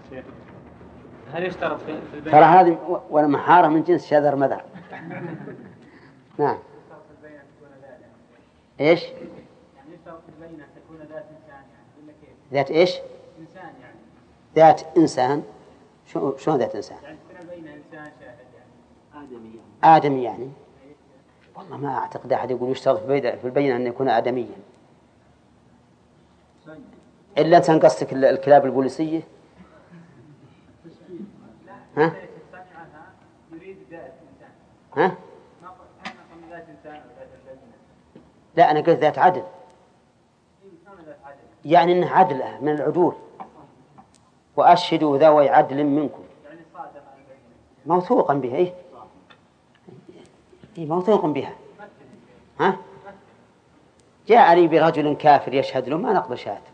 هل يشترط في البيع؟ ترى هذه والمحارة من جنس شذر مذر. نعم. إيش؟ يعني يشترط في البينة تكون ذات إنسان يعني ولا كيف؟ ذات إيش؟ إنسان يعني. ذات إنسان. شلون ذات إنسان؟ يعني تكون البينة إنسان شاهد يعني. آدمي يعني. آدمي يعني. والله ما أعتقد أحد يقول يشترط في البينة أن يكون آدميا. إلا أنت قصدك الكلاب البوليسية. ها؟ يريد ذات إنسان. ها؟ ما قلنا ذات إنسان أو ذات البينة. لا أنا قلت ذات عدل. يعني إنه عدل من العدول. وأشهدوا ذوي عدل منكم. يعني صادق على البينة. موثوقا بها إيه؟ إيه موثوق بها. ها؟ جاء لي برجل كافر يشهد له ما نقبل شهادته.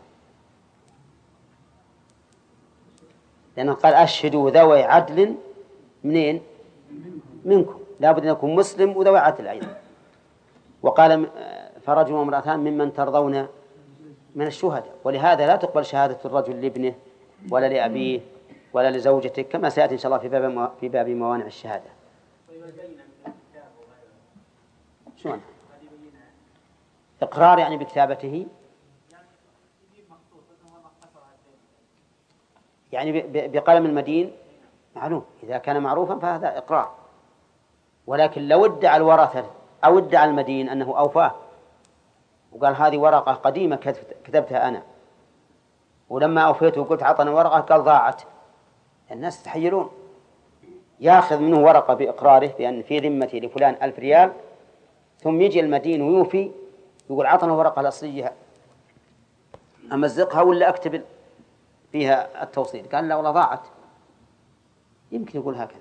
لأنه قال أشهدوا ذوي عدل منين؟ منكم. لا بد أن يكون مسلم وذوي عدل أيضا. وقال فرجل وامرأتان ممن ترضون من الشهداء. ولهذا لا تقبل شهادة الرجل لابنه ولا لأبيه ولا لزوجته كما سيأتي إن شاء الله في باب موانع الشهادة. شلون؟ إقرار يعني بكتابته يعني بقلم المدين معلوم. إذا كان معروفا فهذا إقرار. ولكن لو ادعى الورثة أو ادعى المدين أنه أوفاه وقال هذه ورقة قديمة كتبتها أنا ولما أوفيته وقلت عطنا ورقة قال ضاعت، الناس تحيرون. يأخذ منه ورقة بإقراره بأن في ذمتي لفلان 1000 ريال ثم يجي المدين ويوفي يقول عطنا ورقة الأصلية أمزقها ولا أكتب فيها التوصيل. قال لا والله ضاعت. يمكن يقول هكذا.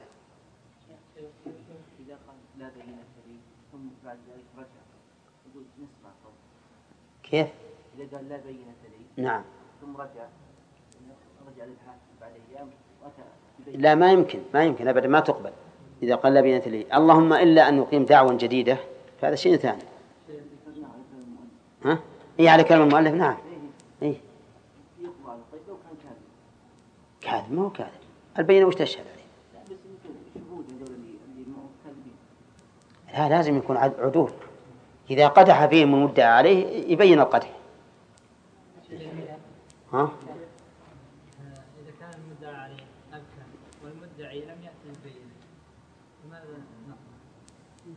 إذا قال لا بينة لي ثم بعد ذلك رجع يقول نسمع صوت. كيف؟ إذا قال لا بينة لي نعم ثم رجع للحاكم بعد أيام وأتى. لا ما يمكن أبدا ما تقبل إذا قال لا بينة لي. اللهم إلا أن يقيم دعوة جديدة فهذا شيء ثاني. ها؟ إيه على كلام المؤلف. نعم. إيه كاذب ما هو كاذب. البينة وش تشهد عليه؟ لا لازم يكون عدول. إذا قدح فيهم المدعى عليه يبين القدح. ها؟ إذا كان المدعى عليه أبكى والمدعي لم يأتي البينة ماذا نقول؟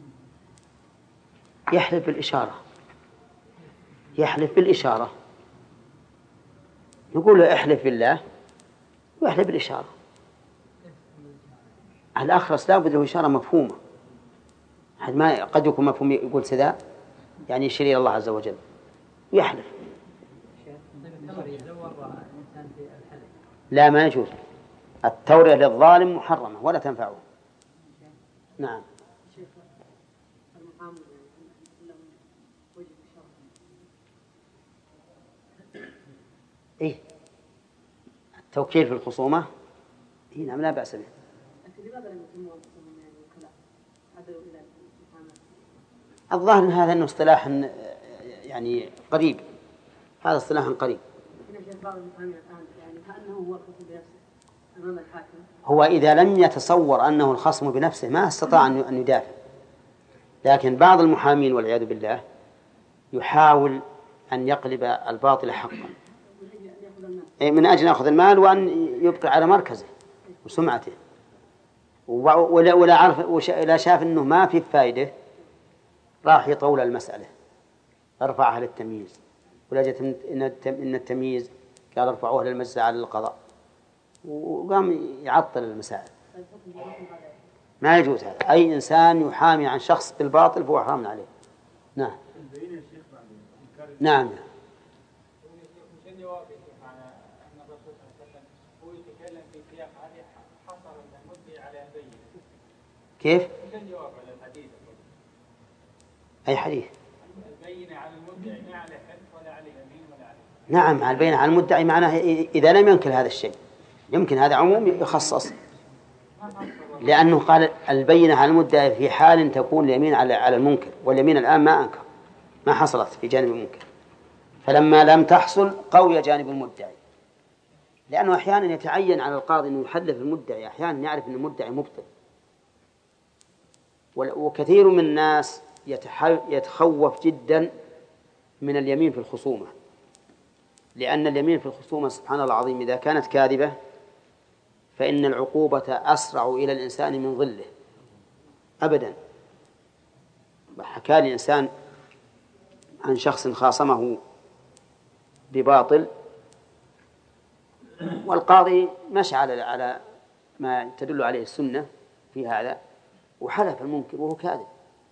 يحلف بالإشارة. نقول له احلف بالله ويحلف بالإشارة. الأخرس لا بد له إشارة مفهومة. ما قد يكون مفهوم يقول سداء يعني يشير إلى الله عز وجل ويحلف. لا ما يجوز. التورية للظالم محرمة ولا تنفعه. نعم. إيه التوكيل في الخصومة إيه نعم لا بأس به. الظاهر أن هذا إنه اصطلاح يعني قريب. هذا اصطلاح قريب. هو إذا لم يتصور أنه الخصم بنفسه ما استطاع أن يدافع. لكن بعض المحامين والعياذ بالله يحاول أن يقلب الباطل حقا من أجل أخذ المال وأن يبقى على مركزه وسمعته ولا عرف ولا شاف أنه ما في فائدة راح يطول المسألة ارفعها للتمييز ولا جت إن التمييز قال ارفعوها للمجلس على القضاء وقام يعطل المسائل. ما يجوز هذا. أي إنسان يحامي عن شخص بالباطل فهو حرام عليه. نعم. نعم. كيف؟ أي حديث؟ البينة على المدعي ما عليه حلف ولا عليه يمين ولا عليه. نعم البينة على المدعي معناه إذا لم ينكر هذا الشيء يمكن هذا عموم يخصص لأنه قال البينة على المدعي في حال تكون اليمين على المنكر واليمين الآن ما أنكر ما حصلت في جانب المنكر فلما لم تحصل قوي جانب المدعي. لأنه أحيانا يتعين على القاضي أنه يحلف المدعي، أحيانا يعرف أن المدعي مبطل. وكثير من الناس يتخوف جدا من اليمين في الخصومة، لأن اليمين في الخصومة سبحان الله العظيم إذا كانت كاذبة فإن العقوبة أسرع إلى الإنسان من ظله أبدا. حكى لي إنسان عن شخص خاصمه بباطل، والقاضي مشى على ما تدل عليه السنة في هذا، وحلف المنكر وهو كاذب،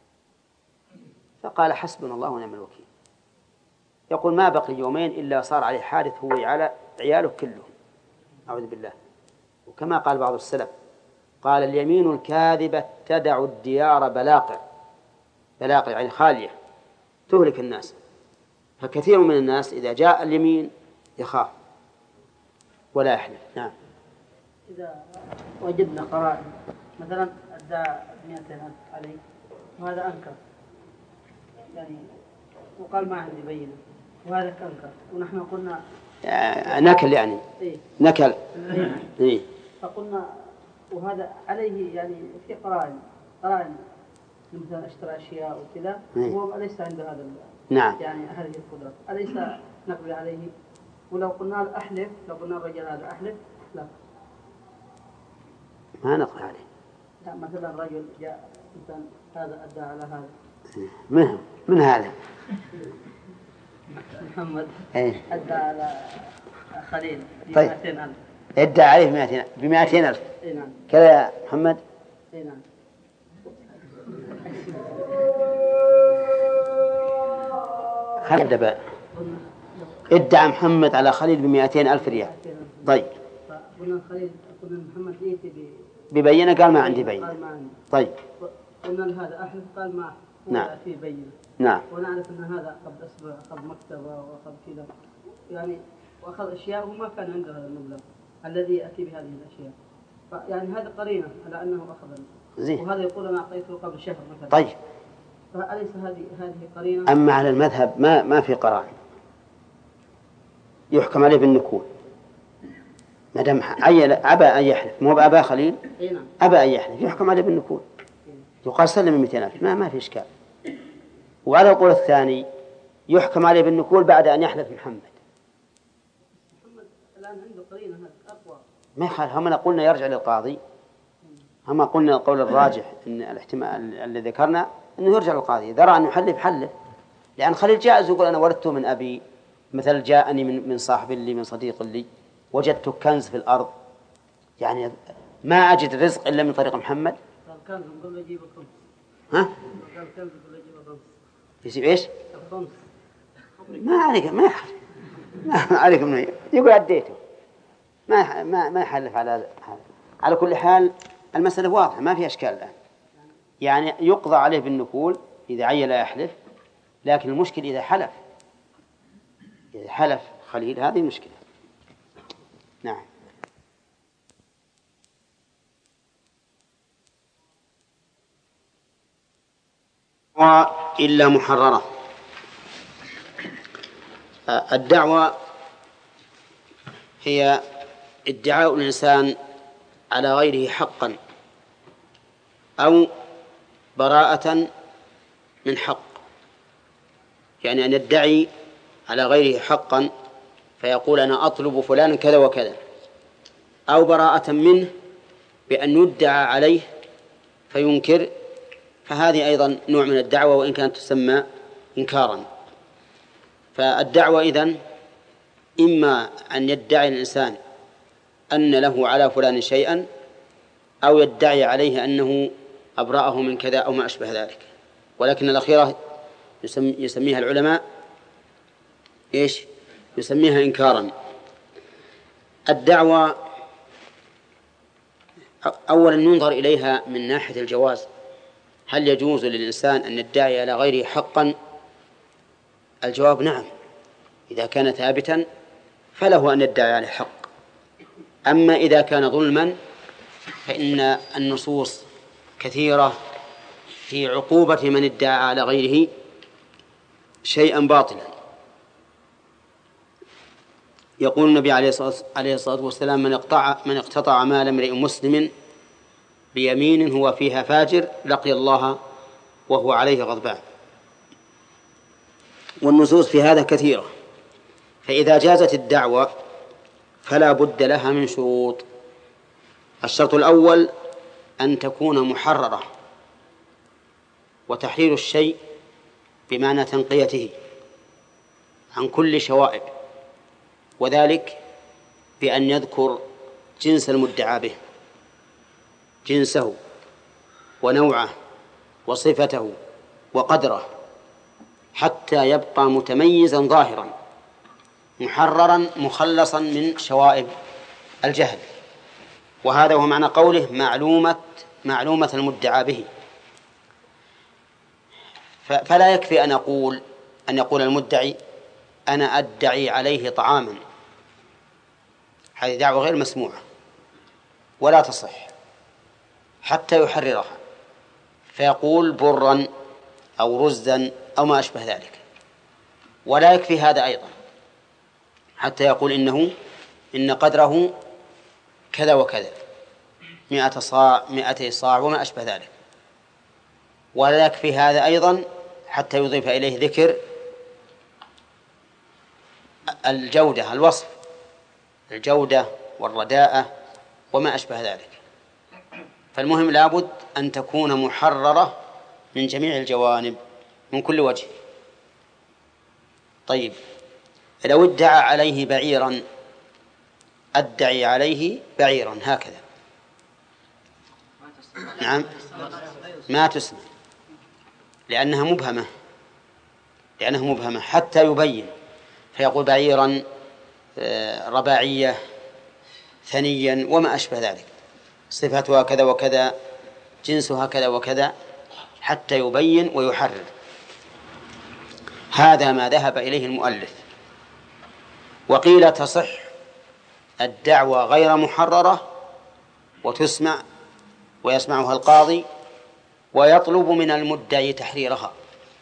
فقال حسبنا الله ونعم الوكيل. يقول ما بقي يومين إلا صار عليه حادث هو على عياله كلهم، أعوذ بالله. وكما قال بعض السلف قال اليمين الكاذبة تدع الديار بلاقع، بلاقع يعني خالية تهلك الناس. فكثير من الناس إذا جاء اليمين يخاف ولا يحلف. نعم. إذا وجدنا قرائن مثلا أدى 200,000 عليه وهذا أنكر يعني وقال ما عندي بينة وهذا أنكر ونحن قلنا نكل يعني إيه؟ نكل إيه؟ فقلنا وهذا عليه يعني في قرائن مثلا اشترى أشياء وكذا هو أليس عنده هذا نعم يعني هذه القدرة أليس نقضي عليه؟ ولو قلنا أحلف لو قلنا الرجل هذا أحلف لا ما نقضي عليه. لا مثلا رجل جاء مثلا هذا أدى على هذا من هذا محمد أيه؟ أدى على خليل طيب 200,000 ادى عليه ب200,000 إيه نعم. كذا يا محمد. إيه نعم. خلد بقى ادعى محمد على خليل ب200,000 ريال. طيب قلنا خليل قلنا محمد يأتي ببينة قال ما عندي بينة. قال ما عندي. طيب قلنا هذا أحلف قال ما نعم في بينة. نعم. ونعرف أن هذا قبل أسبوع أخذ مكتبة وأخذ كذا يعني وأخذ أشياء وما كان عنده هذا المبلغ الذي يأتي بهذه الأشياء. يعني هذا قرينة على أنه أخذ زين. وهذا يقول أنا أعطيته قبل شهر مثلا. طيب فأليس هذه قرينة؟ أما على المذهب ما في قرائن يحكم عليه بالنكول ما دام أبى أن يحلف مو أبا خليل أبى أن يحلف يحكم عليه بالنكول يقال سلم 200,000 ما في إشكال. وعلى القول الثاني يحكم عليه بالنكول بعد أن يحلف محمد الآن عنده قرينة هذا أقوى ما يخالف. هم قلنا يرجع للقاضي، هم قلنا القول الراجح إن الاحتمال الذي ذكرنا أنه يرجع للقاضي إذا رأى أن يحلف حلف. لأن خليل جائز يقول أنا ورثته من أبي، مثل جاءني من صاحب لي من صديق لي وجدت كنز في الأرض يعني ما أجد رزق إلا من طريق محمد. قال كنز نقول له يجيب الخمس. ها؟ قال كنز نقول له يجيب الخمس. يجيب إيش؟ الخمس. ما عليك ما عليك منه يقول أديته ما يحلف على هذا. على كل حال المسألة واضحة ما في أشكال الآن. يعني يقضى عليه بالنكول إذا عيل يحلف، لكن المشكل إذا حلف خليل هذه مشكلة. نعم. إلا محررة. الدعوة هي ادعاء الإنسان على غيره حقا أو براءة من حق، يعني أن يدعي على غيره حقا فيقول أنا أطلب فلانا كذا وكذا، أو براءة منه بأن يدعى عليه فينكر، فهذه أيضا نوع من الدعوة وإن كانت تسمى إنكارا. فالدعوة إذن إما أن يدعي الإنسان أن له على فلان شيئا أو يدعي عليه أنه أبرأه من كذا أو ما أشبه ذلك، ولكن الأخيرة يسميها العلماء إيش؟ يسميها إنكارا. الدعوة أولا ينظر إليها من ناحية الجواز، هل يجوز للإنسان أن يدعي على غيره حقا؟ الجواب نعم، إذا كان ثابتا فله أن يدعي عليه حق. أما إذا كان ظلما فإن النصوص كثيرة في عقوبة من ادعى على غيره شيئا باطلا. يقول النبي عليه الصلاة والسلام: من اقتطع مال امرئ مسلم بيمين هو فيها فاجر لقي الله وهو عليه غضبان. والنصوص في هذا كثيرة. فإذا جازت الدعوة فلا بد لها من شروط. الشرط الأول أن تكون محررة، وتحرير الشيء بمعنى تنقيته عن كل شوائب، وذلك بأن يذكر جنس المدعى به، جنسه ونوعه وصفته وقدره، حتى يبقى متميزا ظاهرا محررا مخلصا من شوائب الجهل. وهذا هو معنى قوله معلومة المدعى به. فلا يكفي أن يقول المدعي: أنا أدعي عليه طعاما. هذه دعوة غير مسموعة ولا تصح حتى يحررها، فيقول برا أو رزا أو ما أشبه ذلك. ولا يكفي هذا أيضا حتى يقول إن قدره كذا وكذا، 100 صاع 200 صاع وما أشبه ذلك. ولا يكفي هذا أيضا حتى يضيف إليه ذكر الجودة، الوصف، الجودة والرداءة وما أشبه ذلك. فالمهم لابد أن تكون محررة من جميع الجوانب من كل وجه. طيب، لو ادعى عليه بعيرا: أدعي عليه بعيرا هكذا، نعم، ما تسمى، لأنها مبهمة حتى يبين. فيقول بعيرا، رباعية، ثنيا وما أشبه ذلك، صفتها كذا وكذا، جنسها كذا وكذا، حتى يبين ويحرر. هذا ما ذهب إليه المؤلف. وقيل تصح الدعوة غير محررة وتسمع ويسمعها القاضي ويطلب من المدعي تحريرها،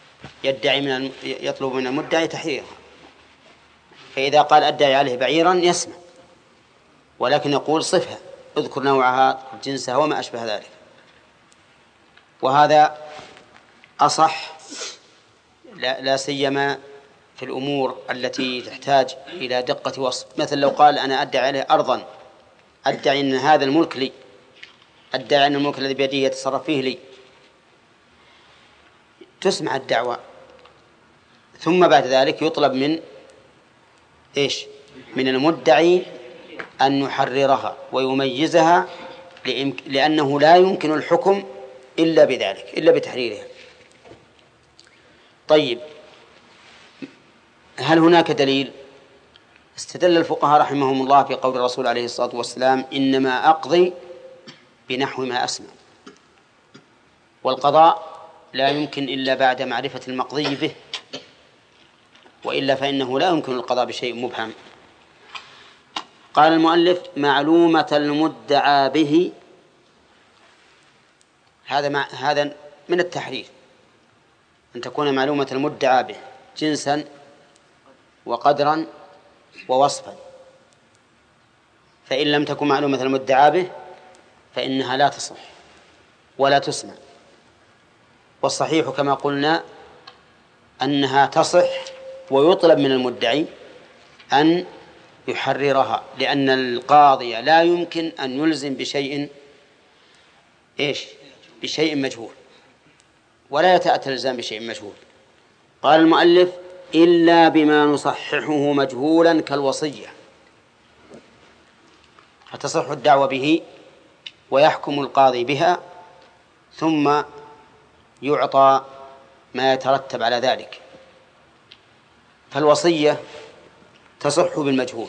يطلب من المدعي تحريرها. فإذا قال أدعي عليه بعيرا يسمع، ولكن يقول صفها، اذكر نوعها، جنسها وما أشبه ذلك. وهذا أصح، لا سيما في الأمور التي تحتاج إلى دقة وصف. مثل لو قال: أنا أدعي عليه أرضا، أدعي أن هذا الملك لي، أدعي أن الملك الذي بيده يتصرف فيه لي، تسمع الدعوة. ثم بعد ذلك يطلب من المدعي أن يحررها ويميزها، لأنه لا يمكن الحكم إلا بذلك، إلا بتحريرها. طيب، هل هناك دليل؟ استدل الفقهاء رحمهم الله في قول الرسول عليه الصلاة والسلام: إنما أقضي بنحو ما أسمع. والقضاء لا يمكن إلا بعد معرفة المقضي به، وإلا فإنه لا يمكن القضاء بشيء مبهم. قال المؤلف: معلومة المدعى به. هذا من التحرير، أن تكون معلومة المدعى به جنسا وقدرا ووصفا. فإن لم تكن معلومة المدعى به فإنها لا تصح ولا تسمع. والصحيح كما قلنا أنها تصح، ويطلب من المدعي أن يحررها، لأن القاضي لا يمكن أن يلزم بشيء مجهول، ولا يتأتى الإلزام بشيء مجهول. قال المؤلف: إلا بما نصححه مجهولا كالوصية، فتصح الدعوة به ويحكم القاضي بها، ثم يعطى ما يترتب على ذلك. فالوصية تصح بالمجهول،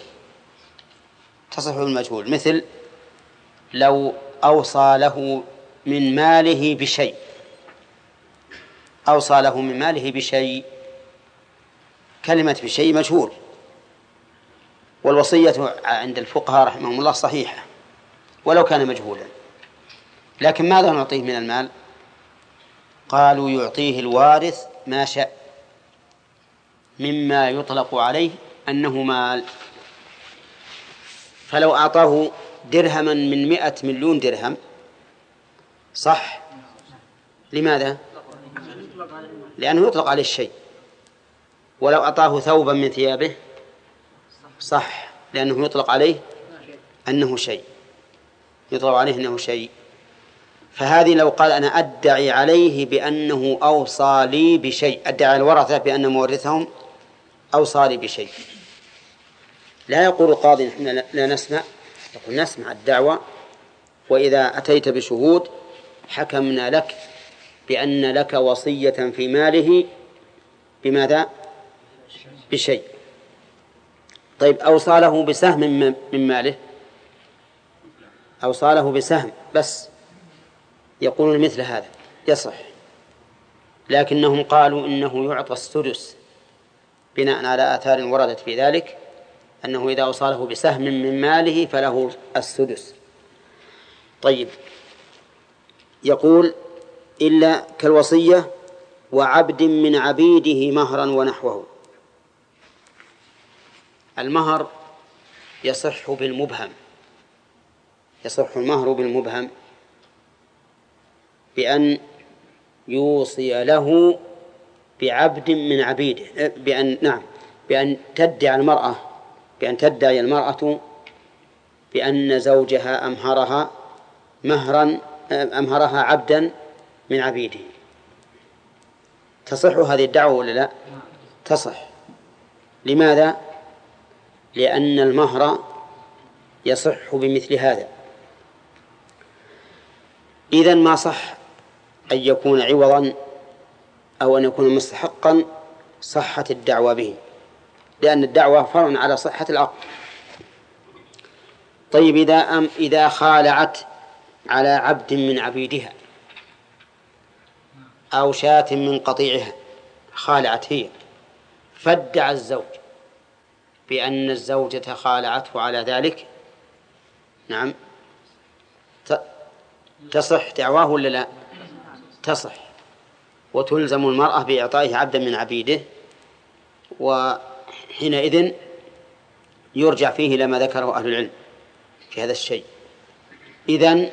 مثل لو أوصى له من ماله بشيء، كلمة بشيء مجهول. والوصية عند الفقهاء رحمهم الله صحيحة ولو كان مجهولا. لكن ماذا نعطيه من المال؟ قالوا: يعطيه الوارث ما شاء مما يطلق عليه أنه مال. فلو أعطاه درهما من 100 مليون درهم صح. لماذا؟ لأنه يطلق عليه الشيء. ولو أعطاه ثوبا من ثيابه صح، لأنه يطلق عليه أنه شيء، يطلق عليه أنه شيء. فهذه لو قال أنا أدعي عليه بأنه أوصى لي بشيء، أدعي الورثة بأن مورثهم أوصى لي بشيء، لا يقول القاضي نحن لا نسمع، يقول نسمع الدعوة، وإذا أتيت بشهود حكمنا لك بأن لك وصية في ماله بماذا؟ بشيء. طيب أوصى له بسهم من ماله، أوصى له بسهم بس، يقولون مثل هذا يصح، لكنهم قالوا إنه يعطى السدس بناء على آثار وردت في ذلك، أنه إذا أوصى له بسهم من ماله فله السدس. طيب يقول إلا كالوصية وعبد من عبيده مهرا ونحوه. المهر يصح بالمبهم، يصح المهر بالمبهم بأن يوصي له بعبد من عبيده، بأن تدعي المرأة بأن زوجها أمهرها عبدا من عبيده. تصح هذه الدعوة ولا لا؟ تصح. لماذا؟ لأن المهر يصح بمثل هذا. إذن ما صح أن يكون عوضا أو أن يكون مستحقا صحة الدعوة به، لأن الدعوة فرع على صحة العقد. طيب إذا خالعت على عبد من عبيدها أو شاة من قطيعها، خالعت هي، فادعى الزوج بأن الزوجة خالعته على ذلك، نعم، تصح دعواه ولا لا؟ تصح، وتلزم المرأة بإعطائه عبدا من عبيده، وحينئذ يرجع فيه إلى ما ذكره أهل العلم في هذا الشيء. إذن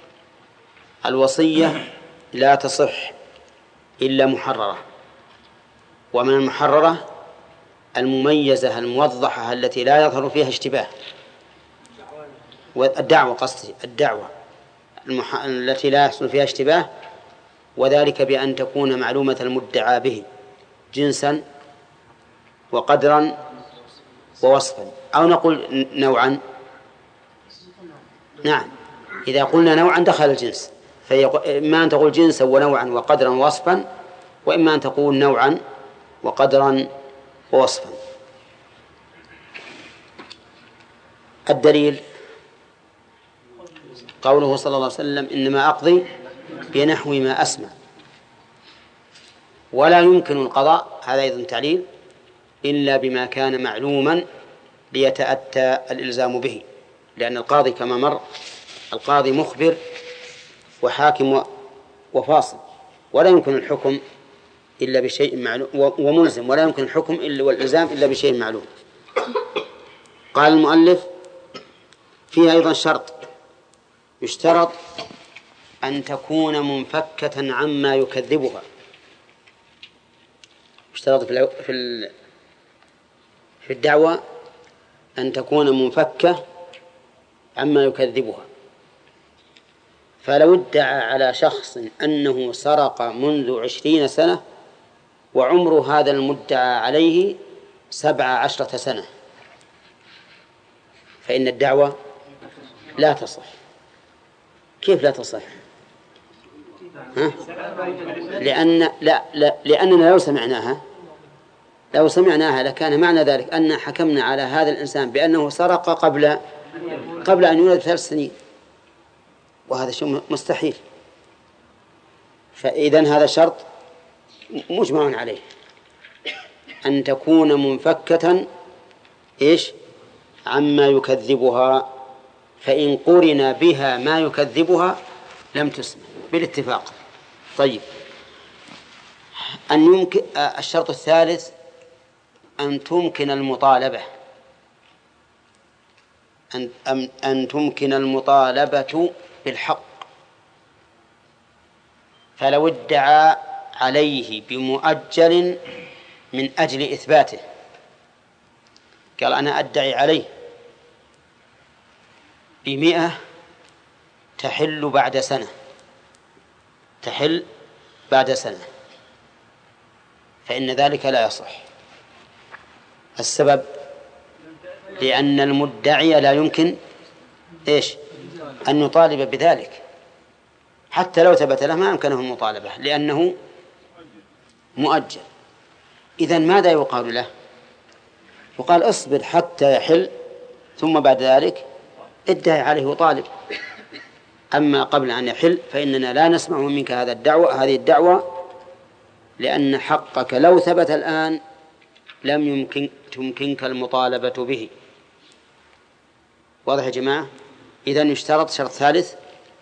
الوصية لا تصح إلا محررة، ومن المحررة المميزة الموضحة التي لا يظهر فيها اشتباه، والدعوة قصدي الدعوة التي لا يحصل فيها اشتباه، وذلك بأن تكون معلومة المدعى به جنسا وقدرا ووصفا، أو نقول نوعا. نعم، إذا قلنا نوعا دخل الجنس، فإما أن تقول جنسا ونوعا وقدرا ووصفا، وإما أن تقول نوعا وقدرا ووصفا. الدليل قوله صلى الله عليه وسلم إنما أقضي بنحو ما أسمع، ولا يمكن القضاء، هذا أيضا تعليل، إلا بما كان معلوما ليتأتى الإلزام به، لأن القاضي كما مر القاضي مخبر وحاكم وفاصل، ولا يمكن الحكم إلا بشيء معلوم، وملزم، ولا يمكن الحكم إلا والإلزام إلا بشيء معلوم. قال المؤلف فيها أيضا شرط، يشترط أن تكون منفكة عما يكذبها. يشترط في الدعوة أن تكون منفكة عما يكذبها. فلو ادعى على شخص أنه سرق منذ 20 سنة وعمر هذا المدعى عليه 17 سنة، فإن الدعوة لا تصح. كيف لا تصح؟ لأننا لو سمعناها لكان معنى ذلك أن حكمنا على هذا الإنسان بأنه سرق قبل أن يولد 3 سنين، وهذا شيء مستحيل. فإذن هذا شرط مجمع عليه، أن تكون منفكة عما يكذبها، فإن قرن بها ما يكذبها لم تسمع بالاتفاق. طيب، الشرط الثالث أن تمكن المطالبة، أن تمكن المطالبة بالحق، فلو ادعى عليه بمؤجل من أجل إثباته، قال أنا أدعي عليه ب100 تحل بعد سنة، تحل بعد سنة، فإن ذلك لا يصح. السبب لأن المدعي لا يمكن أن يطالب بذلك، حتى لو ثبت له ما يمكنه المطالبة لأنه مؤجل. إذن ماذا يقال له؟ يقال اصبر حتى يحل، ثم بعد ذلك ادعي عليه وطالب. أما قبل أن يحل فإننا لا نسمع منك هذه الدعوة، لأن حقك لو ثبت الآن لم تمكنك المطالبة به. واضح يا جماعة؟ إذن يشترط شرط ثالث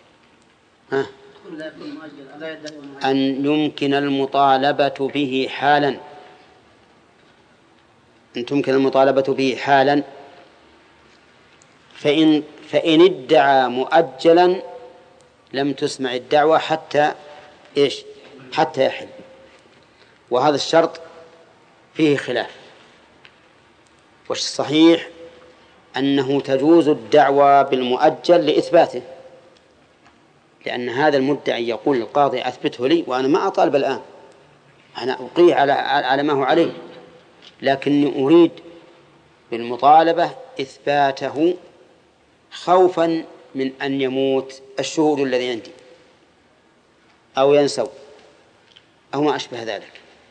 أن يمكن المطالبة به حالا، أن تمكن المطالبة به حالا. فإن ادعى مؤجلا لم تسمع الدعوة حتى يحل. وهذا الشرط فيه خلاف، والصحيح أنه تجوز الدعوة بالمؤجل لإثباته، لأن هذا المدعي يقول القاضي أثبته لي وأنا ما أطالب الآن، أنا أقيه على ما هو عليه، لكني أريد بالمطالبة إثباته خوفا من أن يموت الشهود الذي عندي أو ينسوا أو ما أشبه ذلك.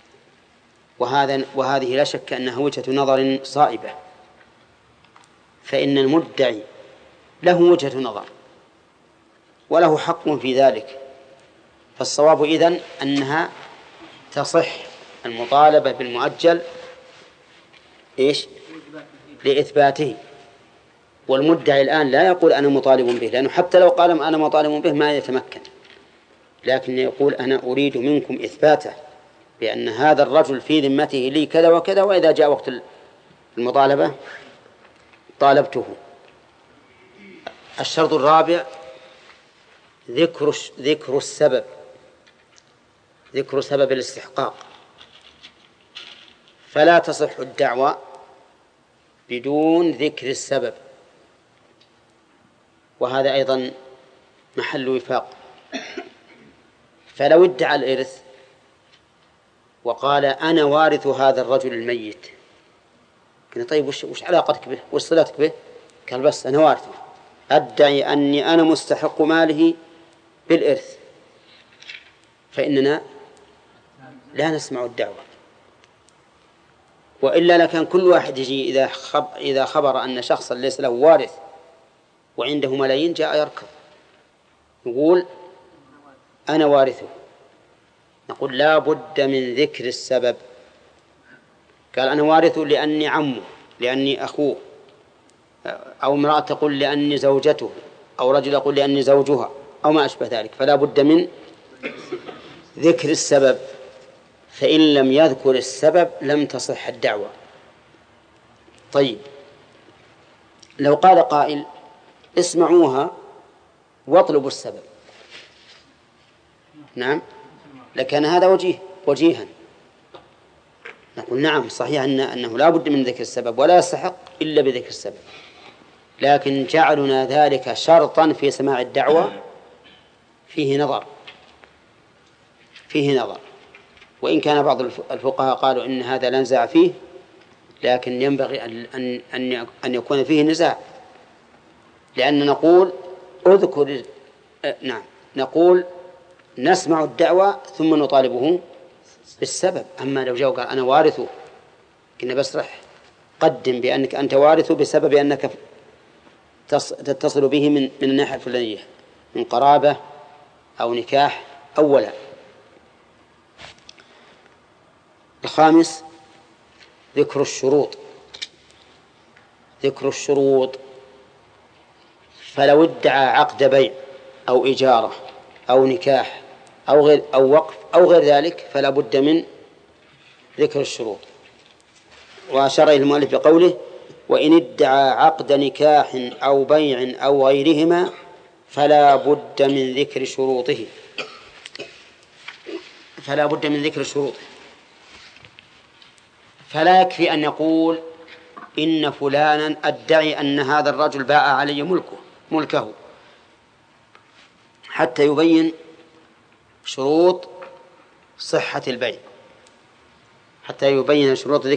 وهذه لا شك أنها وجهة نظر صائبة، فإن المدعي له وجهة نظر وله حق في ذلك. فالصواب إذن أنها تصح المطالبة بالمؤجل لإثباته. والمدعي الآن لا يقول أنا مطالب به، لأنه حتى لو قال أنا مطالب به ما يتمكن، لكن يقول أنا أريد منكم إثباته بأن هذا الرجل في ذمته لي كذا وكذا، وإذا جاء وقت المطالبة طالبته. الشرط الرابع ذكر السبب، ذكر سبب الاستحقاق، فلا تصح الدعوة بدون ذكر السبب، وهذا أيضا محل وفاق. فلو ادعى الإرث وقال أنا وارث هذا الرجل الميت، قلنا طيب وش علاقتك به، وش صلتك به؟ قال بس أنا وارثه، أدعي أني أنا مستحق ماله بالإرث، فإننا لا نسمع الدعوة. وإلا لكان كل واحد يجي إذا خبر أن شخصا ليس له وارث وعنده ملايين جاء يركض يقول أنا وارثه. نقول لا بد من ذكر السبب. قال أنا وارثه لأني عمه، لأني أخوه، أو امرأة تقول لأني زوجته، أو رجل يقول لأني زوجها، أو ما أشبه ذلك، فلا بد من ذكر السبب. فإن لم يذكر السبب لم تصح الدعوة. طيب لو قال قائل اسمعوها واطلبوا السبب، نعم، لكن هذا وجيها. نقول نعم صحيح أنه لا بد من ذكر السبب ولا يستحق إلا بذكر السبب، لكن جعلنا ذلك شرطا في سماع الدعوة فيه نظر. وإن كان بعض الفقهاء قالوا إن هذا لا نزاع فيه، لكن ينبغي أن يكون فيه نزاع، لأن نقول نقول نسمع الدعوة ثم نطالبه بالسبب. أما لو جاء قال أنا وارثه، كنا بسرح قدم بأنك أنت وارثه بسبب أنك تتصل به من الناحية الفلانية، من قرابة أو نكاح أو ولا. الخامس ذكر الشروط. فلو ادعى عقد بيع أو إجارة أو نكاح أو وقف أو غير ذلك فلا بد من ذكر الشروط. وأشار إلى المؤلف بقوله وإن ادعى عقد نكاح أو بيع أو غيرهما فلا بد من ذكر شروطه. فلا يكفي أن يقول إن فلانا أدعي أن هذا الرجل باع علي ملكه حتى يبين شروط صحة البيع، حتى يبين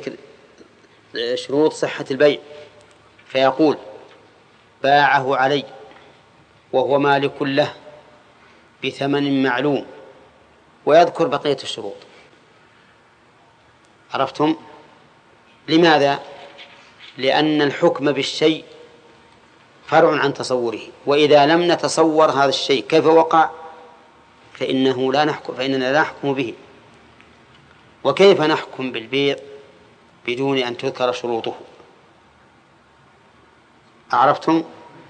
شروط صحة البيع، فيقول باعه علي وهو مالك له بثمن معلوم، ويذكر بقية الشروط. عرفتم؟ لماذا؟ لأن الحكم بالشيء فرع عن تصوره، وإذا لم نتصور هذا الشيء كيف وقع فإننا لا نحكم به. وكيف نحكم بالبيع بدون أن تذكر شروطه؟ عرفتم؟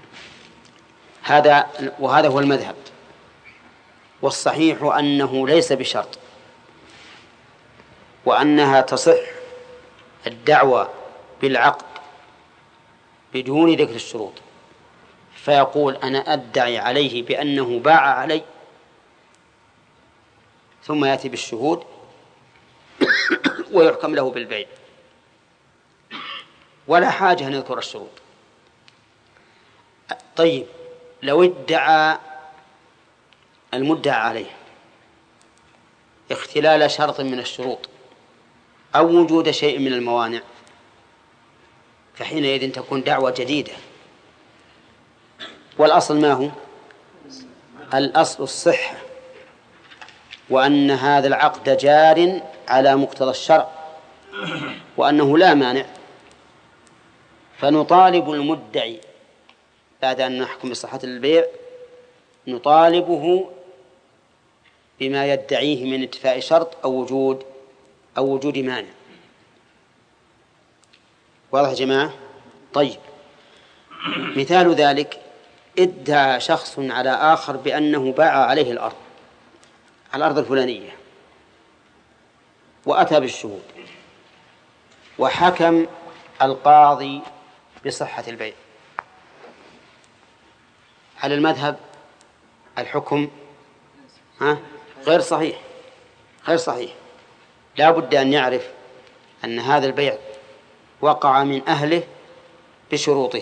وهذا هو المذهب. والصحيح أنه ليس بشرط، وأنها تصح الدعوة بالعقد بدون ذكر الشروط، فيقول أنا أدعي عليه بأنه باع علي، ثم يأتي بالشهود ويحكم له بالبيع، ولا حاجة أن يذكر الشروط. طيب، لو ادعى المدعى عليه اختلال شرط من الشروط أو وجود شيء من الموانع، فحينئذ تكون دعوة جديدة. والأصل ما هو؟ الأصل الصحة، وأن هذا العقد جار على مقتضى الشرع، وأنه لا مانع. فنطالب المدعي بعد أن نحكم بصحة البيع، نطالبه بما يدعيه من انتفاء شرط أو وجود مانع. واضح يا جماعة؟ طيب، مثال ذلك: ادعى شخص على آخر بأنه باع عليه الأرض الفلانية، وأتى بالشهود، وحكم القاضي بصحة البيع. على المذهب الحكم غير صحيح، لا بد أن يعرف أن هذا البيع وقع من أهله بشروطه،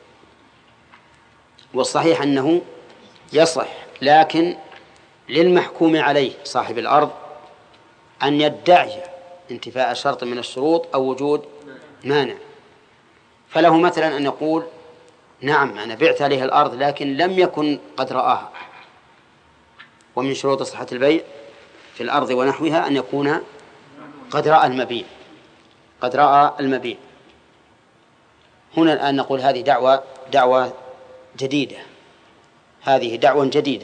والصحيح أنه يصح، لكن للمحكوم عليه صاحب الأرض أن يدعي انتفاء شرط من الشروط أو وجود مانع. فله مثلا أن يقول نعم أنا بعت عليه الأرض لكن لم يكن قد رآها، ومن شروط صحة البيع في الأرض ونحوها أن يكون قد رأى المبيع. هنا الآن نقول هذه دعوة جديدة، هذه دعوة جديدة.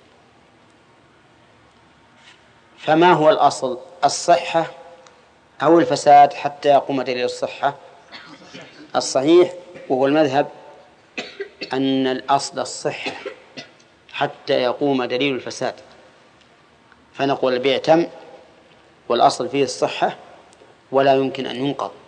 فما هو الأصل، الصحة أو الفساد حتى يقوم دليل الصحة؟ الصحيح وهو المذهب أن الأصل الصحة حتى يقوم دليل الفساد، فنقول البيع تم والأصل فيه الصحة ولا يمكن أن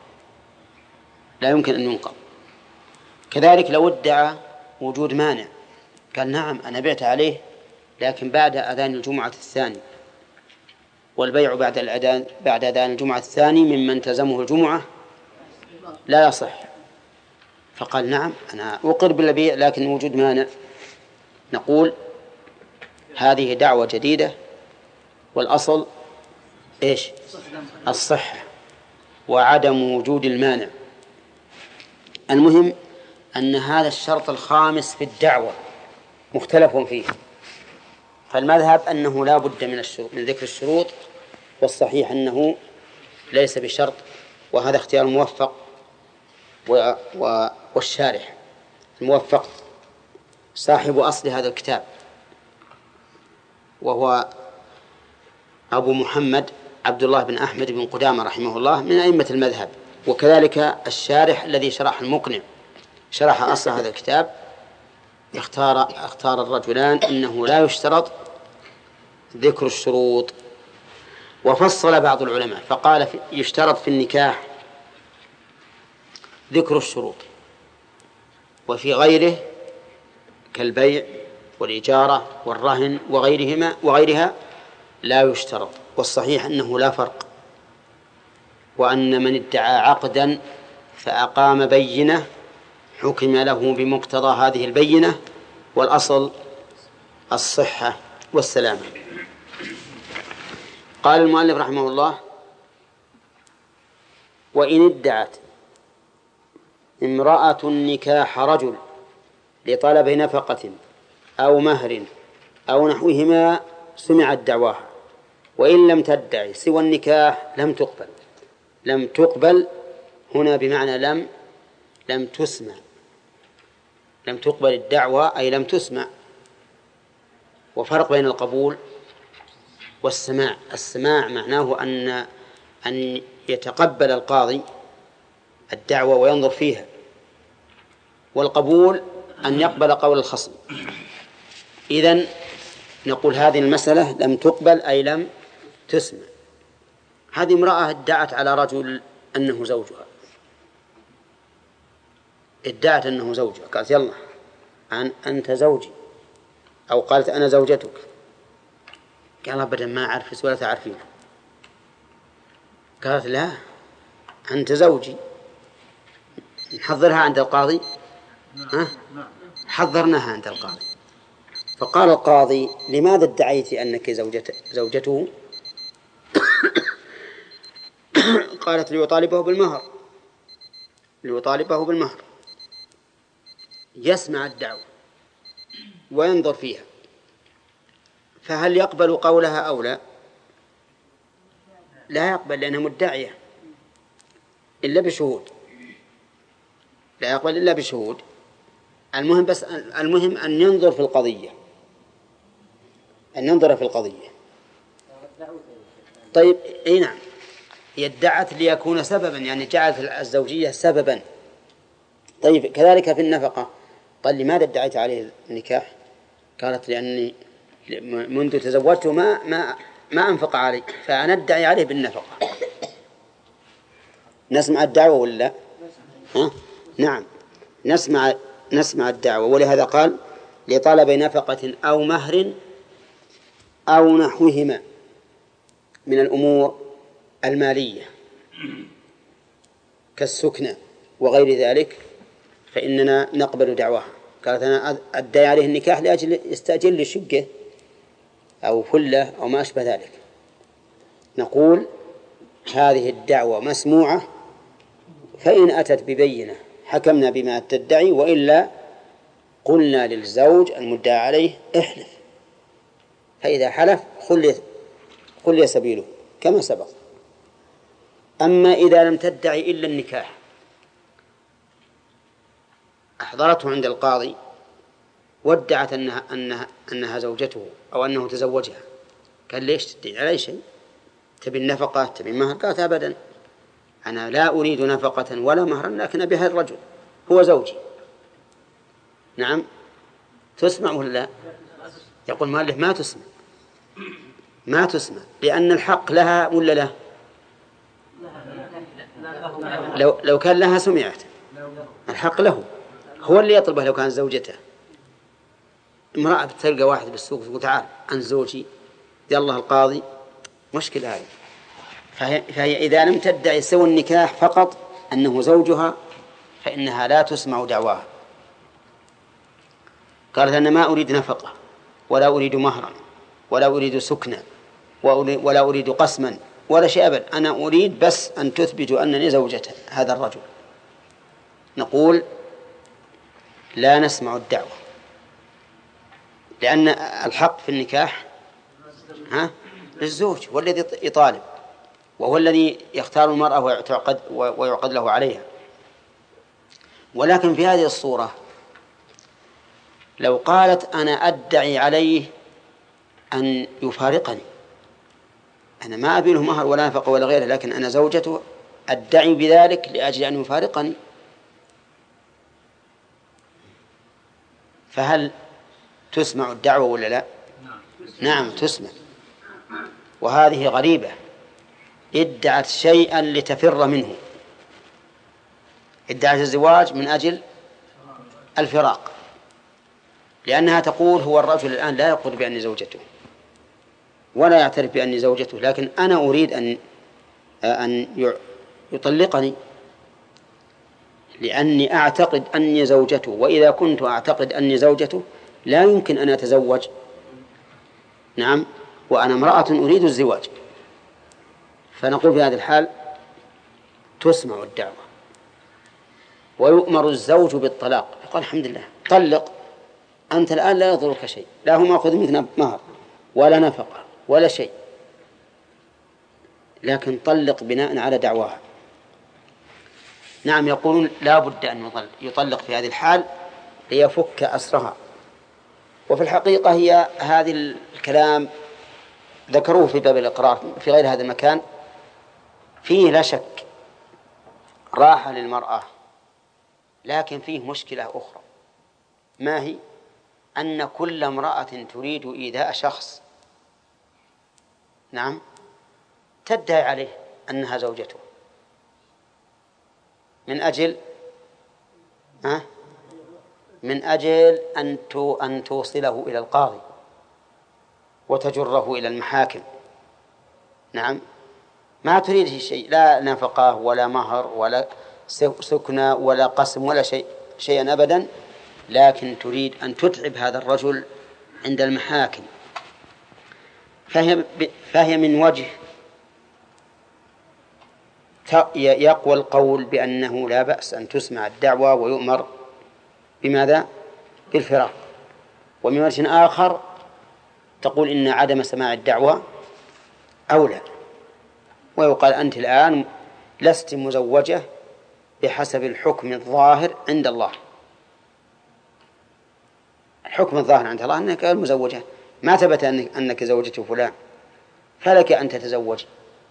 ينقض. كذلك لو ادعى وجود مانع، قال نعم أنا بعت عليه لكن بعد أذان الجمعة الثاني، والبيع بعد أذان الجمعة الثاني ممن تلزمه الجمعة لا يصح، فقال نعم أنا أقر بالبيع لكن وجود مانع، نقول هذه دعوة جديدة والأصل إيش؟ الصحة وعدم وجود المانع. المهم أن هذا الشرط الخامس في الدعوة مختلف فيه، فالمذهب أنه لا بد من ذكر الشروط، والصحيح أنه ليس بشرط، وهذا اختيار موفق. والشارح الموفق صاحب أصل هذا الكتاب وهو أبو محمد عبد الله بن أحمد بن قدامة رحمه الله من أئمة المذهب، وكذلك الشارح الذي شرح المقنع شرح أصل هذا الكتاب اختار الرجلان إنه لا يشترط ذكر الشروط. وفصل بعض العلماء فقال يشترط في النكاح ذكر الشروط، وفي غيره كالبيع والإجارة والرهن وغيرها لا يشترط. والصحيح أنه لا فرق، وأن من ادعى عقدا فأقام بينة حكم له بمقتضى هذه البينة، والأصل الصحة والسلامة. قال المؤلف رحمه الله: وإن ادعت امرأة نكاح رجل لطلب نفقة أو مهر أو نحوهما سمعت دعواها، وإن لم تدعي سوى النكاح لم تقبل هنا بمعنى لم تسمع. لم تقبل الدعوة أي لم تسمع. وفرق بين القبول والسماع. السماع معناه أن يتقبل القاضي الدعوة وينظر فيها، والقبول أن يقبل قول الخصم. إذن نقول هذه المسألة لم تقبل أي لم تسمع. هذه امرأة ادعت على رجل أنه زوجها، ادعت أنه زوجها، قالت يلا أنت زوجي، أو قالت أنا زوجتك. قال أبدا ما أعرف ولا تعرفين. قالت لا أنت زوجي. نحضرها عند القاضي. حضرناها عند القاضي، فقال القاضي: لماذا ادعيت أنك زوجته؟ قالت: ليطالبه بالمهر. يسمع الدعوة وينظر فيها، فهل يقبل قولها أو لا؟ لا يقبل، لأنها مدعية إلا بشهود. لا يقبل إلا بشهود. المهم أن ينظر في القضية، أن ينظر في القضية. طيب أي نعم، هي ادعت ليكون سببا، يعني جعلت الزوجية سببا. طيب كذلك في النفقة. قال: لماذا ادعيت عليه النكاح؟ قالت: لأني منذ تزوجته ما أنفق علي، فأنا أدعي عليه بالنفقة. نسمع الدعوة ولا ها؟ نعم نسمع الدعوة. ولهذا قال: لطلب نفقة أو مهر أو نحوهما من الأمور المالية كالسكنى وغير ذلك، فإننا نقبل دعواها. قالت: أنا أدعي عليه النكاح لأجل يستأجر لي شقة أو فلة أو ما أشبه ذلك. نقول: هذه الدعوة مسموعة، فإن أتت ببينة حكمنا بما تدعي، وإلا قلنا للزوج المدعى عليه احلف، فإذا حلف خلي سبيله كما سبق. أما إذا لم تدعي إلا النكاح، أحضرته عند القاضي وادعت أنها زوجته أو أنه تزوجها، قال: ليش تدعي علي شيء؟ تبي النفقة تبي المهر؟ قالت: أبدا، أنا لا أريد نفقة ولا مهرا، لكن أبي هذا الرجل هو زوجي. نعم، تسمع ولا لا؟ يقول مالك: ما تسمع لأن الحق لها ولا له؟ لو كان لها سمعت. الحق له، هو اللي يطلبه. لو كان زوجته، امرأة بتلقى واحد بالسوق تقول: تعال أنت زوجي، يلا القاضي، مشكلة هذه. فهي إذا لم تدعي سوى النكاح فقط أنه زوجها فإنها لا تسمع دعواها. قالت: أنا ما أريد نفقة ولا أريد مهرا ولا أريد سكنا ولا أريد قسما ولا شيء أبدا، أنا أريد بس أن تثبتوا أنني زوجته هذا الرجل. نقول: لا نسمع الدعوة، لأن الحق في النكاح للزوج، هو الذي يطالب، وهو الذي يختار المرأة ويعقد له عليها. ولكن في هذه الصورة لو قالت: أنا أدعي عليه أن يفارقني، أنا ما أبي له مهر ولا نفقة ولا غيره، لكن أنا زوجته أدعي بذلك لأجل أن يفارقني، فهل تسمع الدعوة ولا لا؟ نعم تسمع. وهذه غريبة، ادعت شيئا لتفر منه، ادعت الزواج من أجل الفراق، لأنها تقول هو الرجل الآن لا يقول بأني زوجته ولا يعترف بأني زوجته، لكن أنا أريد أن يطلقني لأني أعتقد أني زوجته، وإذا كنت أعتقد أني زوجته لا يمكن أن أتزوج. نعم، وأنا امرأة أريد الزواج. فنقول في هذه الحال تسمع الدعوة ويؤمر الزوج بالطلاق، يقول الحمد لله طلق، أنت الآن لا يضرك شيء، لا هم أخذ منك مهر ولا نفقة ولا شيء، لكن طلق بناء على دعواها. نعم، يقولون لا بد أن يطلق في هذه الحال ليفك أسرها. وفي الحقيقة هي هذه الكلام ذكروه في باب الإقرار في غير هذا المكان، فيه لا شك راحة للمرأة، لكن فيه مشكلة أخرى، ما هي؟ أن كل امرأة تريد إيذاء شخص نعم تدعي عليه أنها زوجته من أجل أن توصله إلى القاضي وتجره إلى المحاكم. نعم، ما تريد شيء، لا نفقة ولا مهر ولا سكنى ولا قسم ولا شيئا أبدا، لكن تريد أن تتعب هذا الرجل عند المحاكم. فهي من وجه يقوى القول بأنه لا بأس أن تسمع الدعوة ويؤمر بماذا؟ بالفراق. ومن وجه آخر تقول إن عدم سماع الدعوة أولى، ويقال أنت الآن لست مزوجة بحسب الحكم الظاهر عند الله. الحكم الظاهر عند الله أنك المزوجة، ما ثبت أنك زوجة فلان، فلك أن تتزوج.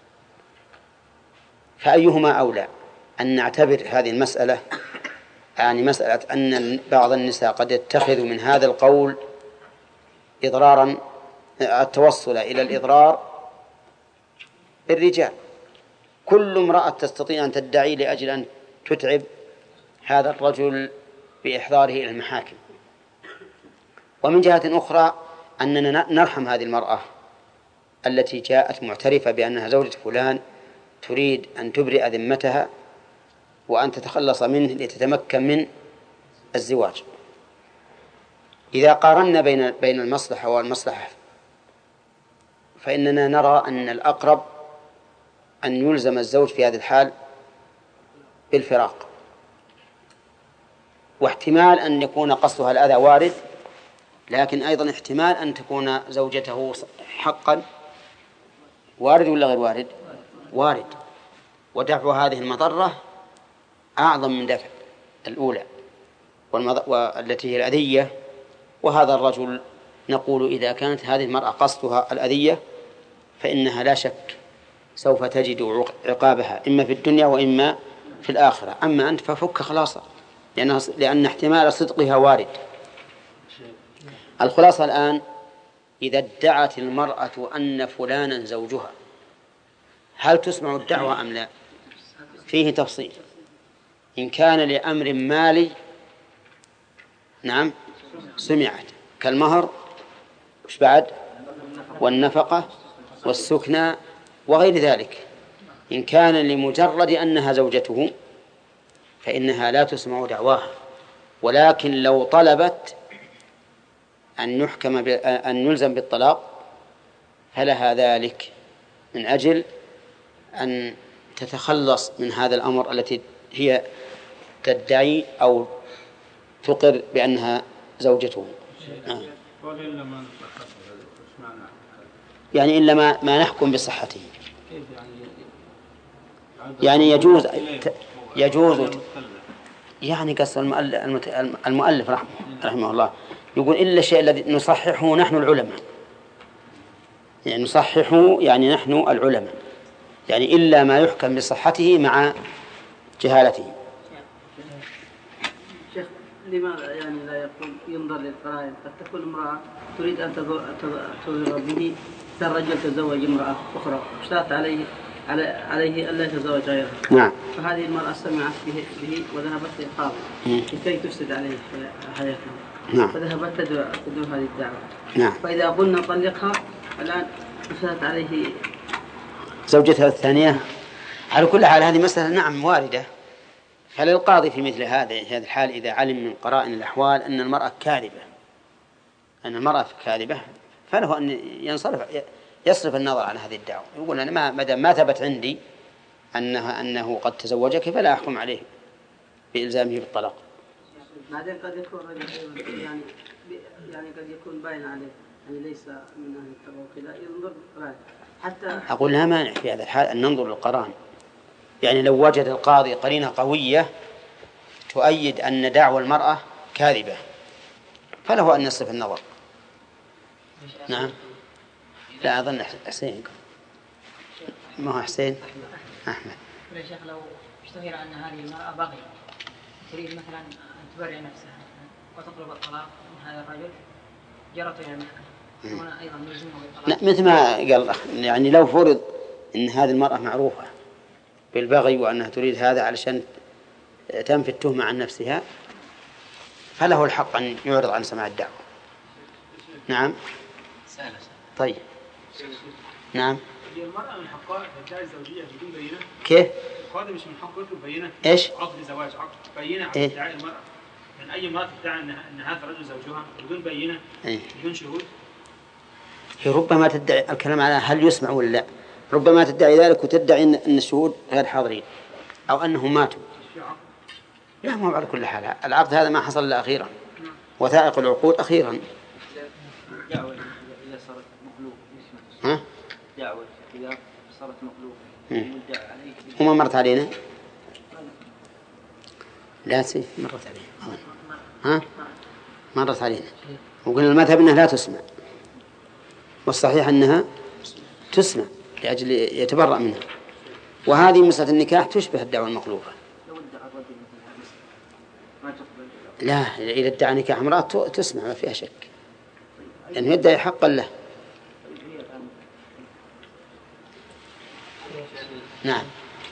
فأيهما أولى؟ أن نعتبر هذه المسألة يعني مسألة أن بعض النساء قد يتخذ من هذا القول إضرارا، التوصل إلى الإضرار بالرجال. كل امرأة تستطيع أن تدعي لأجل أن تتعب هذا الرجل بإحضاره إلى المحاكم. ومن جهة أخرى أننا نرحم هذه المرأة التي جاءت معترفة بأنها زوجة فلان، تريد أن تبرئ ذمتها وأن تتخلص منه لتتمكن من الزواج. إذا قارنا بين المصلحة والمصلحة فإننا نرى أن الأقرب أن يلزم الزوج في هذه الحال بالفراق، واحتمال أن يكون قصدها الأذى وارد، لكن أيضا احتمال أن تكون زوجته حقا وارد ولا غير وارد؟ وارد. ودفع هذه المضرة أعظم من دفع الأولى والتي هي الأذية. وهذا الرجل نقول إذا كانت هذه المرأة قصدها الأذية فإنها لا شك سوف تجد عقابها إما في الدنيا وإما في الآخرة. أما أنت ففك خلاصة، لأن احتمال صدقها وارد. الخلاصة الآن إذا ادعت المرأة أن فلانا زوجها هل تسمع الدعوة أم لا؟ فيه تفصيل. إن كان لأمر مالي نعم سمعت، كالمهر وش بعد؟ والنفقة والسكنى وغير ذلك. إن كان لمجرد أنها زوجته فإنها لا تسمع دعواها، ولكن لو طلبت أن يلزم بالطلاق فلها ذلك من أجل أن تتخلص من هذا الأمر التي هي تدعي أو تقر بأنها زوجته. يعني إلا ما نحكم بصحته، يعني يجوز يعني قص المؤلف رحمه الله يقول إلا الشيء الذي نصححه نحن العلماء، يعني نصححه يعني نحن العلماء، يعني إلا ما يحكم بصحته مع جهالته. شيخ لماذا يعني لا ينظر للقرائن؟ قد تكون امرأة تريد أن تظهر به، الرجل تزوج امرأة أخرى اشترط عليه عليه ألا يتزوج غيرها. نعم. فهذه المرأة سمعت به وذهبت للقاضي لكي تفسد عليه حياته. نعم. فذهبت تدعو هذه الدعوة. نعم. فإذا قلنا طلقها الآن أفسدت عليه زوجتها الثانية. على كل حال هذه مسألة نعم واردة. فللقاضي في مثل هذه الحال إذا علم من قرائن الأحوال أن المرأة كاذبة فله أن يصرف النظر عن هذه الدعوة. يقول أنا ما ثبت عندي أنه قد تزوجك فلا أحكم عليه بإلزامه بالطلاق. بعدين قد يكون رجل يعني قد يكون باين عليه يعني ليس من أهل التقوى كذا ينظر رأي حتى. أقول لا مانع في هذا الحال أن ننظر للقرائن. يعني لو وجد القاضي قرينة قوية تؤيد أن دعوى المرأة كاذبة فله أن يصرف النظر. نعم. لا أظن حسين. ما هو حسين؟ أحمد. يا شيخ لو اشتهر أن هذه المرأة باغية تريد مثلا أن تبرئ نفسها وتطلب الطلاق من هذا الرجل جرت إلى المحكمة هنا أيضا يلزمه بالطلاق. مثل ما قال يعني لو فرض أن هذه المرأة معروفة بالبغي وأنها تريد هذا علشان تنفي التهمة عن نفسها فله الحق أن يعرض عن سماع الدعوة. نعم. طيب. نعم. المرأة من حقها تدعي الزوجية بدون بينة. كيف؟ القاضي مش من حقه يطلب بينة. إيش؟ عقد زواج بينة على ادعاء المرأة. من أي امرأة تدعي أن هذا الرجل زوجها بدون بينة بدون شهود. هي ربما تدعي الكلام على هل يسمع ولا لا. ربما تدعي ذلك وتدعي أن الشهود غير حاضرين أو أنهم ماتوا. لا ما على كل حال العقد هذا ما حصل إلا أخيرا. وثائق العقود أخيرا. دعوة إذا صارت مقلوبة. ها؟ دعوة إذا صارت مقلوبة. مدعى عليه. وما مرت علينا؟ لا سيف مرت علينا. ها؟ مرت علينا. وقلنا المذهب أنها لا تسمع. والصحيح أنها تسمع لأجل يتبرأ منها. وهذه مسألة النكاح تشبه الدعوة المقلوبة. لا إذا ادعى نكاح امرأة تسمع ما فيها شك لأنه يدعي حقا له. نعم.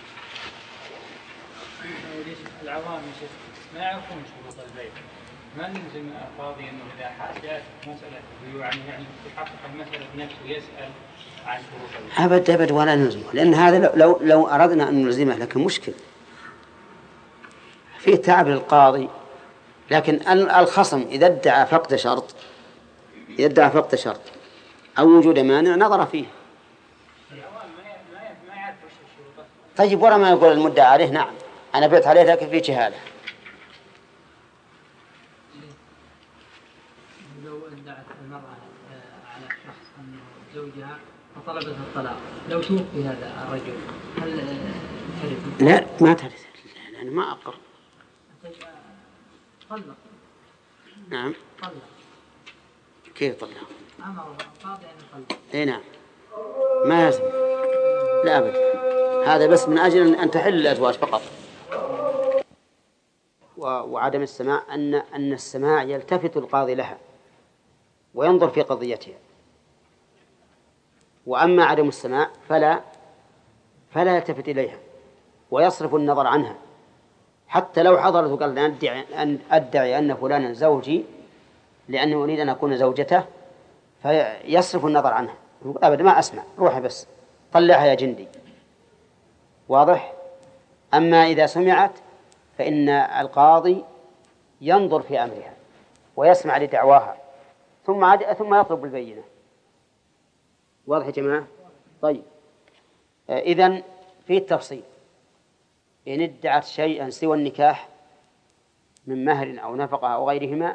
العوام ما يعرفون شروط البيع ما نلزم القاضي أنه إذا جاءت مسألة يعني يحقق المسألة بنفسه يسأل عن شروط البيع. أبد ولا نلزمه لأن هذا لو أردنا أن نلزمه لكن مشكل فيه تعب للقاضي. لكن الخصم إذا ادعى فقد شرط أو وجود مانع نظر فيه. طيب ورا ما يقول المدعى عليه نعم أنا بعت عليه لكن في جهالة. لو ادعت المرأة على شخص أنه زوجها وطلبت الطلاق لو توفي هذا الرجل هل ترث؟ لا ما ترث لأنه ما أقر. طلق. نعم. طلق. كيف طلق؟ أمر القاضي أن يطلق. إيه نعم ما يلزم. لا أبدا هذا بس من أجل أن تحل الأزواج فقط. وعدم السماع أن السماع يلتفت القاضي لها وينظر في قضيتها. وأما عدم السماع فلا يلتفت إليها ويصرف النظر عنها حتى لو حضرت وقال أن أدعي أن فلانا زوجي لأني أريد أن أكون زوجته فيصرف النظر عنها. أبدا ما أسمع روحي بس طلعها يا جندي. واضح؟ أما إذا سمعت فإن القاضي ينظر في أمرها ويسمع لدعواها ثم يطلب البينة. واضح يا جماعة؟ طيب إذن في التفصيل إن ادعت شيئا سوى النكاح من مهر أو نفقة أو غيرهما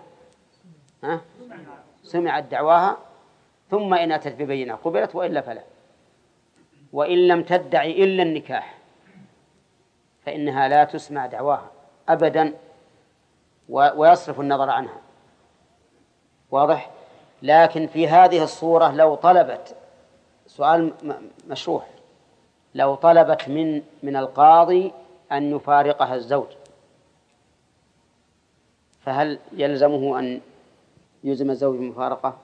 سمعت دعواها ثم إن أتت ببينة قبلت وإلا فلا. وإن لم تدعي إلا النكاح فإنها لا تسمع دعواها أبدا ويصرف النظر عنها. واضح؟ لكن في هذه الصورة لو طلبت سؤال مشروح لو طلبت من القاضي أن يفارقها الزوج فهل يلزمه أن يلزم الزوج بالمفارقة؟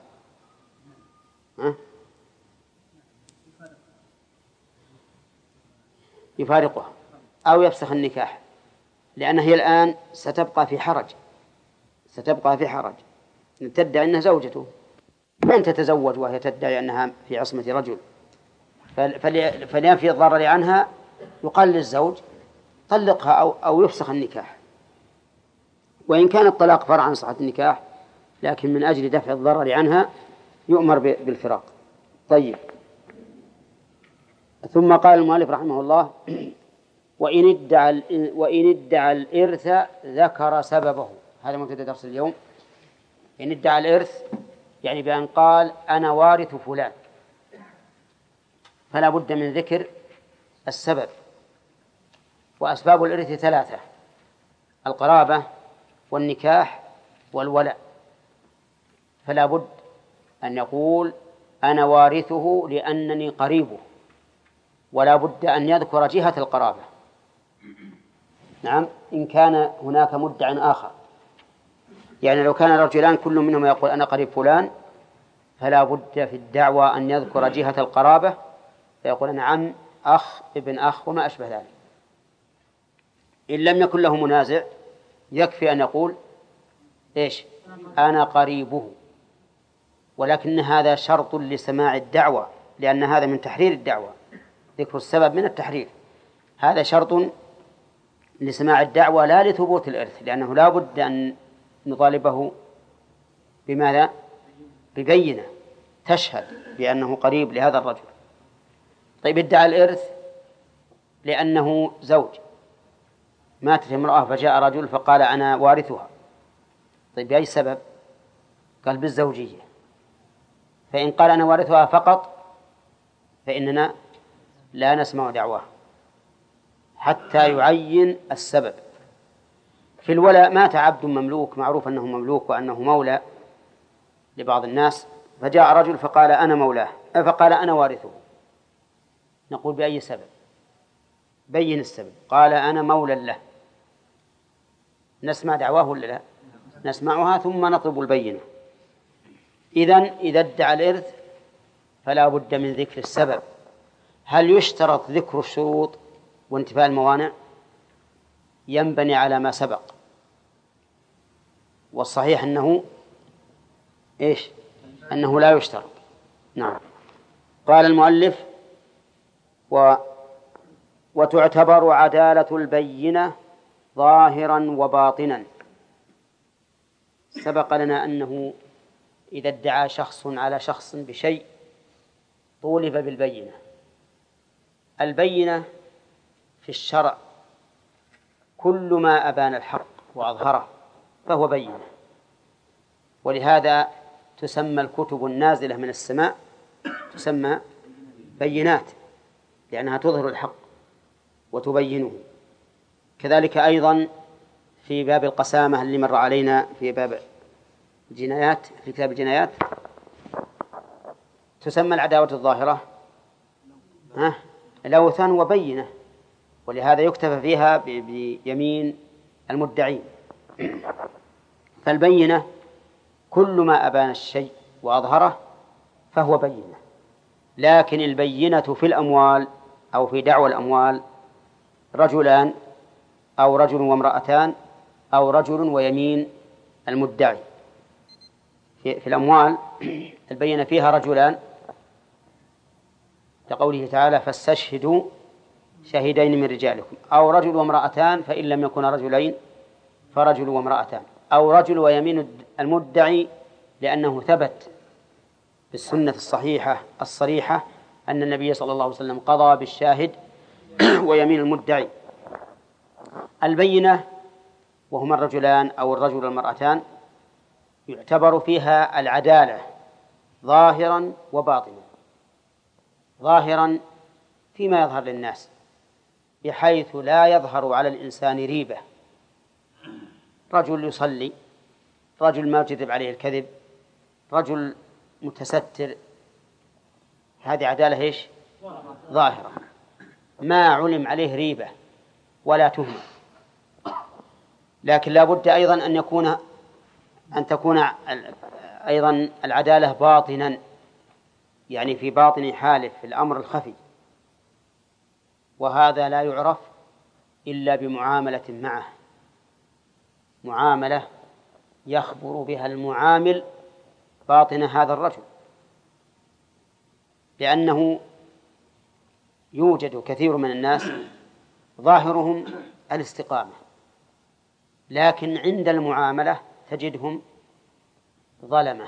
يفارقها أو يفسخ النكاح، لأن هي الآن ستبقى في حرج تدعي أنها زوجته، من تتزوج وهي تدعي أنها في عصمة رجل، فلينفي الضرر عنها يقال للزوج طلقها أو يفسخ النكاح، وإن كان الطلاق فرع عن صحة النكاح لكن من أجل دفع الضرر عنها يؤمر بالفراق. طيب، ثم قال المؤلف رحمه الله: وإن ادعى الإرث ذكر سببه. هذا مبتدأ درس اليوم. إن ادعى الإرث يعني بأن قال أنا وارث فلان، فلا بد من ذكر السبب. وأسباب الإرث 3: القرابة والنكاح والولاء، فلا بد أن يقول أنا وارثه لأنني قريبه، ولا بد أن يذكر جهة القرابة. نعم، إن كان هناك مدع آخر، يعني لو كان رجلان كل منهم يقول أنا قريب فلان، فلا بد في الدعوة أن يذكر جهة القرابة، فيقول أنا عم، أخ، ابن أخ، وما أشبه ذلك. إن لم يكن له منازع يكفي أن يقول إيش؟ أنا قريبه. ولكن هذا شرط لسماع الدعوة، لأن هذا من تحرير الدعوة، ذكر السبب من التحرير، هذا شرط لسماع الدعوة لا لثبوت الإرث، لأنه لا بد أن نطالبه بماذا؟ ببينة تشهد بأنه قريب لهذا الرجل. طيب، ادعى الإرث لأنه زوج، ماتت امرأة فجاء رجل فقال أنا وارثها. طيب، بأي سبب؟ قال بالزوجية. فإن قال أنا وارثها فقط فإننا لا نسمع دعواه حتى يعين السبب. في الولاء مات عبد مملوك، معروف أنه مملوك وأنه مولى لبعض الناس، فجاء رجل فقال أنا مولاه، فقال أنا وارثه. نقول بأي سبب؟ بين السبب. قال أنا مولى له، نسمع دعواه ولا لا؟ نسمعها ثم نطلب البينة. إذا ادعى الإرث فلا بد من ذكر السبب. هل يشترط ذكر الشروط وانتفاء الموانع؟ ينبني على ما سبق، والصحيح أنه إيش؟ أنه لا يشترط. نعم. قال المؤلف: وتعتبر عدالة البينة ظاهرا وباطنا. سبق لنا أنه إذا ادعى شخص على شخص بشيء طولب بالبينة. البينة في الشرع كل ما أبان الحق وأظهره فهو بينة، ولهذا تسمى الكتب النازلة من السماء تسمى بينات، لأنها تظهر الحق وتبينه. كذلك أيضا في باب القسامة اللي مر علينا في باب الجنايات، في كتاب الجنايات، تسمى العداوة الظاهرة لوثا وبينة، ولهذا يكتفى فيها بيمين المدعين. فالبينة كل ما أبان الشيء وأظهره فهو بينة. لكن البينة في الأموال أو في دعوى الأموال رجلان أو رجل وامرأتان أو رجل ويمين المدعي. في الأموال البينة فيها رجلان، لقوله تعالى: فاستشهدوا شهيدين من رجالكم، أو رجل وامرأتان فإن لم يكونا رجلين فرجل وامرأتان، أو رجل ويمين المدعي، لأنه ثبت بالسنة الصحيحة الصريحة أن النبي صلى الله عليه وسلم قضى بالشاهد ويمين المدعي. البينة وهما الرجلان أو الرجل والمرأتان يعتبر فيها العدالة ظاهرا وباطنا. ظاهرا فيما يظهر للناس بحيث لا يظهر على الإنسان ريبة، رجل يصلي، رجل ما يجذب عليه الكذب، رجل متستر، هذه عدالة إيش؟ ظاهرة، ما علم عليه ريبة ولا تهمة. لكن لا بد أيضا أن تكون أيضا العدالة باطنا، يعني في باطن حاله، في الأمر الخفي. وهذا لا يعرف إلا بمعاملة معه، معاملة يخبر بها المعامل باطن هذا الرجل، لأنه يوجد كثير من الناس ظاهرهم الاستقامة، لكن عند المعاملة تجدهم ظلمة،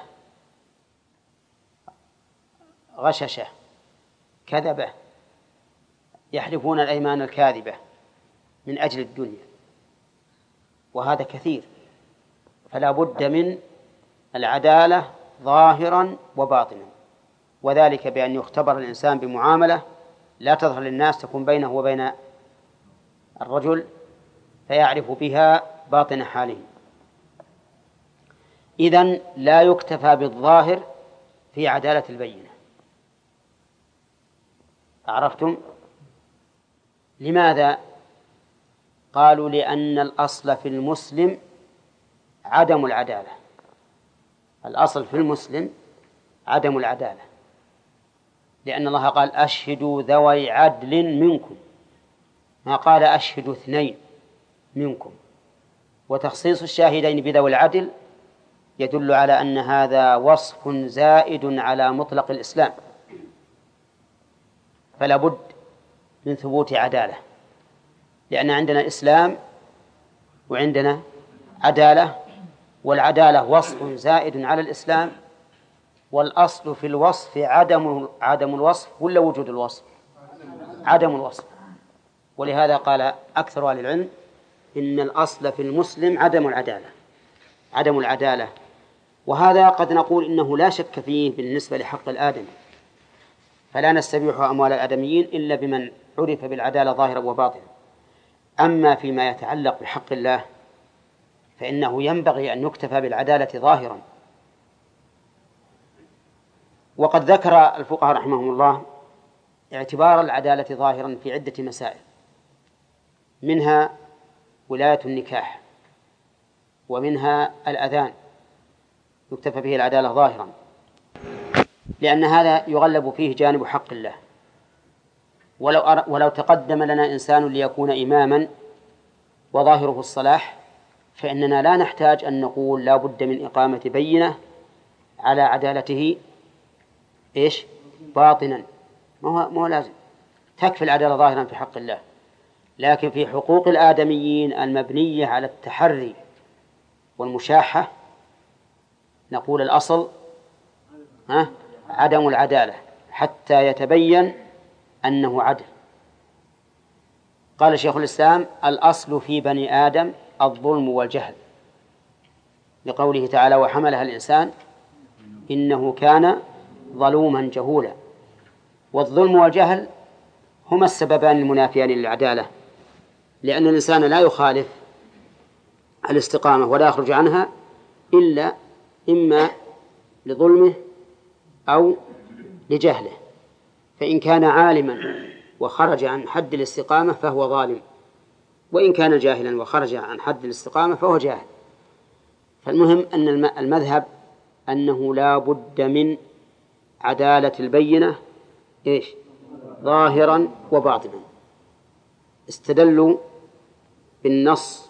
غششة، كذبة، يحلفون الأيمان الكاذبة من أجل الدنيا، وهذا كثير. فلا بد من العدالة ظاهرا وباطنا، وذلك بأن يختبر الإنسان بمعاملة لا تظهر للناس، تكون بينه وبين الرجل فيعرف بها باطن حاله. إذن لا يكتفى بالظاهر في عدالة البينة. عرفتم؟ لماذا؟ قالوا لأن الأصل في المسلم عدم العدالة. الأصل في المسلم عدم العدالة، لأن الله قال أشهدوا ذوي عدل منكم، ما قال أشهدوا اثنين منكم. وتخصيص الشاهدين بذوي العدل يدل على أن هذا وصف زائد على مطلق الإسلام، فلا بد من ثبوت عدالة، لأن عندنا إسلام وعندنا عدالة، والعدالة وصف زائد على الإسلام، والأصل في الوصف عدم الوصف ولا وجود الوصف؟ عدم الوصف. ولهذا قال أكثر أهل العلم إن الأصل في المسلم عدم العدالة. وهذا قد نقول إنه لا شك فيه بالنسبة لحق الآدم، فلا نستبيح أموال الآدميين إلا بمن عرف بالعدالة ظاهرا وباطنا. أما فيما يتعلق بحق الله فإنه ينبغي أن يكتفى بالعدالة ظاهرا. وقد ذكر الفقهاء رحمهم الله اعتبار العدالة ظاهرا في عدة مسائل، منها ولاية النكاح، ومنها الأذان يكتفى به العدالة ظاهرا، لأن هذا يغلب فيه جانب حق الله. ولو تقدم لنا إنسان ليكون إماما وظاهره الصلاح فإننا لا نحتاج أن نقول لا بد من إقامة بينة على عدالته باطنا، ما هو لازم، تكفي العدالة ظاهرا في حق الله. لكن في حقوق الآدميين المبنية على التحري والمشاحة نقول الأصل عدم العدالة حتى يتبين أنه عدل. قال شيخ الإسلام الأصل في بني آدم الظلم والجهل، لقوله تعالى وحملها الإنسان إنه كان ظلوما جهولا. والظلم والجهل هما السببان المنافيان للعدالة، لأن الإنسان لا يخالف الاستقامة ولا يخرج عنها إلا إما لظلمه أو لجهله، فإن كان عالما وخرج عن حد الاستقامة فهو ظالم، وإن كان جاهلا وخرج عن حد الاستقامة فهو جاهل. فالمهم أن المذهب أنه لا بد من عدالة البينة ظاهرا وباطنا. استدلوا بالنص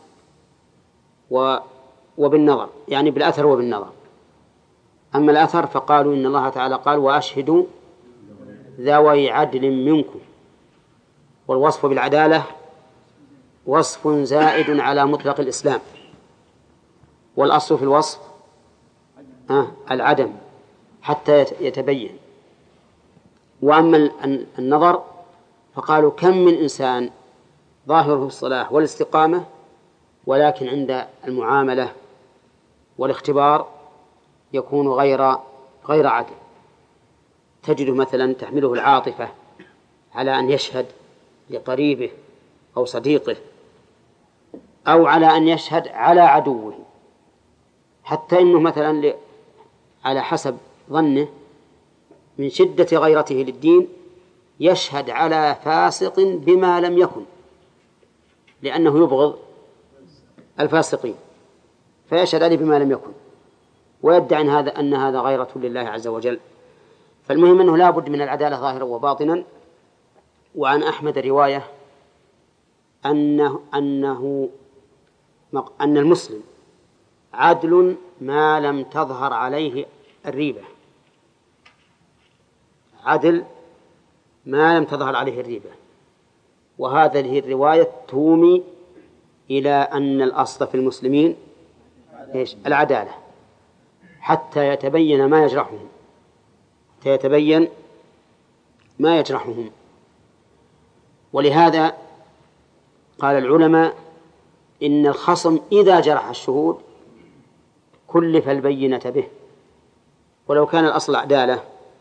وبالنظر، يعني بالأثر وبالنظر. أما الأثر فقالوا إن الله تعالى قال وأشهدوا ذوي عدل منكم، والوصف بالعدالة وصف زائد على مطلق الإسلام، والأصل في الوصف العدم حتى يتبين. وأما النظر فقالوا كم من إنسان ظاهره الصلاح والاستقامة ولكن عند المعاملة والاختبار يكون غير عدل. تجده مثلا تحمله العاطفة على أن يشهد لقريبه أو صديقه، أو على أن يشهد على عدوه، حتى إنه مثلا على حسب ظنه من شدة غيرته للدين يشهد على فاسق بما لم يكن، لأنه يبغض الفاسقين فيشهد عليه بما لم يكن، ويدعي أن هذا غيرة لله عز وجل. فالمهم أنه لا بد من العدالة ظاهرا وباطنا، وعن أحمد رواية أن المسلم عدل ما لم تظهر عليه الريبة، عدل ما لم تظهر عليه الريبة. وهذه الرواية تومي إلى أن الأصل في المسلمين العدالة حتى يتبين ما يجرحهم، ولهذا قال العلماء إن الخصم إذا جرح الشهود كلف البينة به، ولو كان الأصل عدالة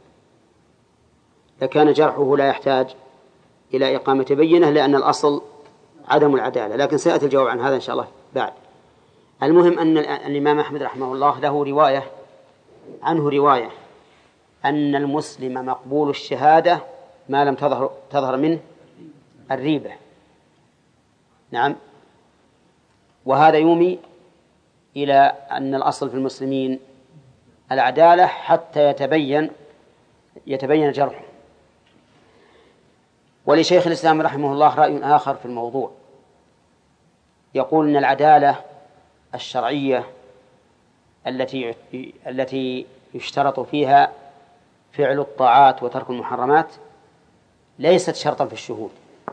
لكان جرحه لا يحتاج إلى إقامة بينة، لأن الأصل عدم العدالة، لكن سيأتي الجواب عن هذا إن شاء الله بعد. المهم أن الإمام أحمد رحمه الله له عنه رواية أن المسلم مقبول الشهادة ما لم تظهر منه الريبة. نعم، وهذا يومي إلى أن الأصل في المسلمين العدالة حتى يتبين جرحه. ولشيخ الإسلام رحمه الله رأي آخر في الموضوع، يقول أن العدالة الشرعية التي يشترط فيها فعل الطاعات وترك المحرمات ليست شرطا في الشهود،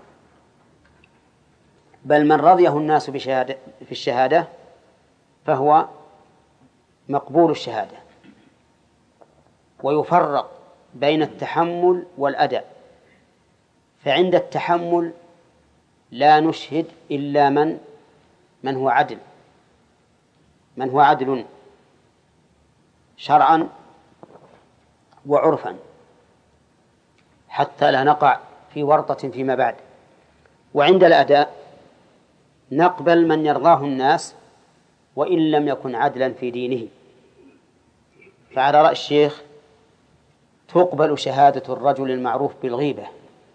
بل من رضيه الناس في الشهادة فهو مقبول الشهادة. ويفرق بين التحمل والأداء، فعند التحمل لا نشهد إلا من هو عدل شرعا وعرفا حتى لا نقع في ورطة فيما بعد. وعند الأداء نقبل من يرضاه الناس وإن لم يكن عدلا في دينه. فعلى رأي الشيخ تقبل شهادة الرجل المعروف بالغيبة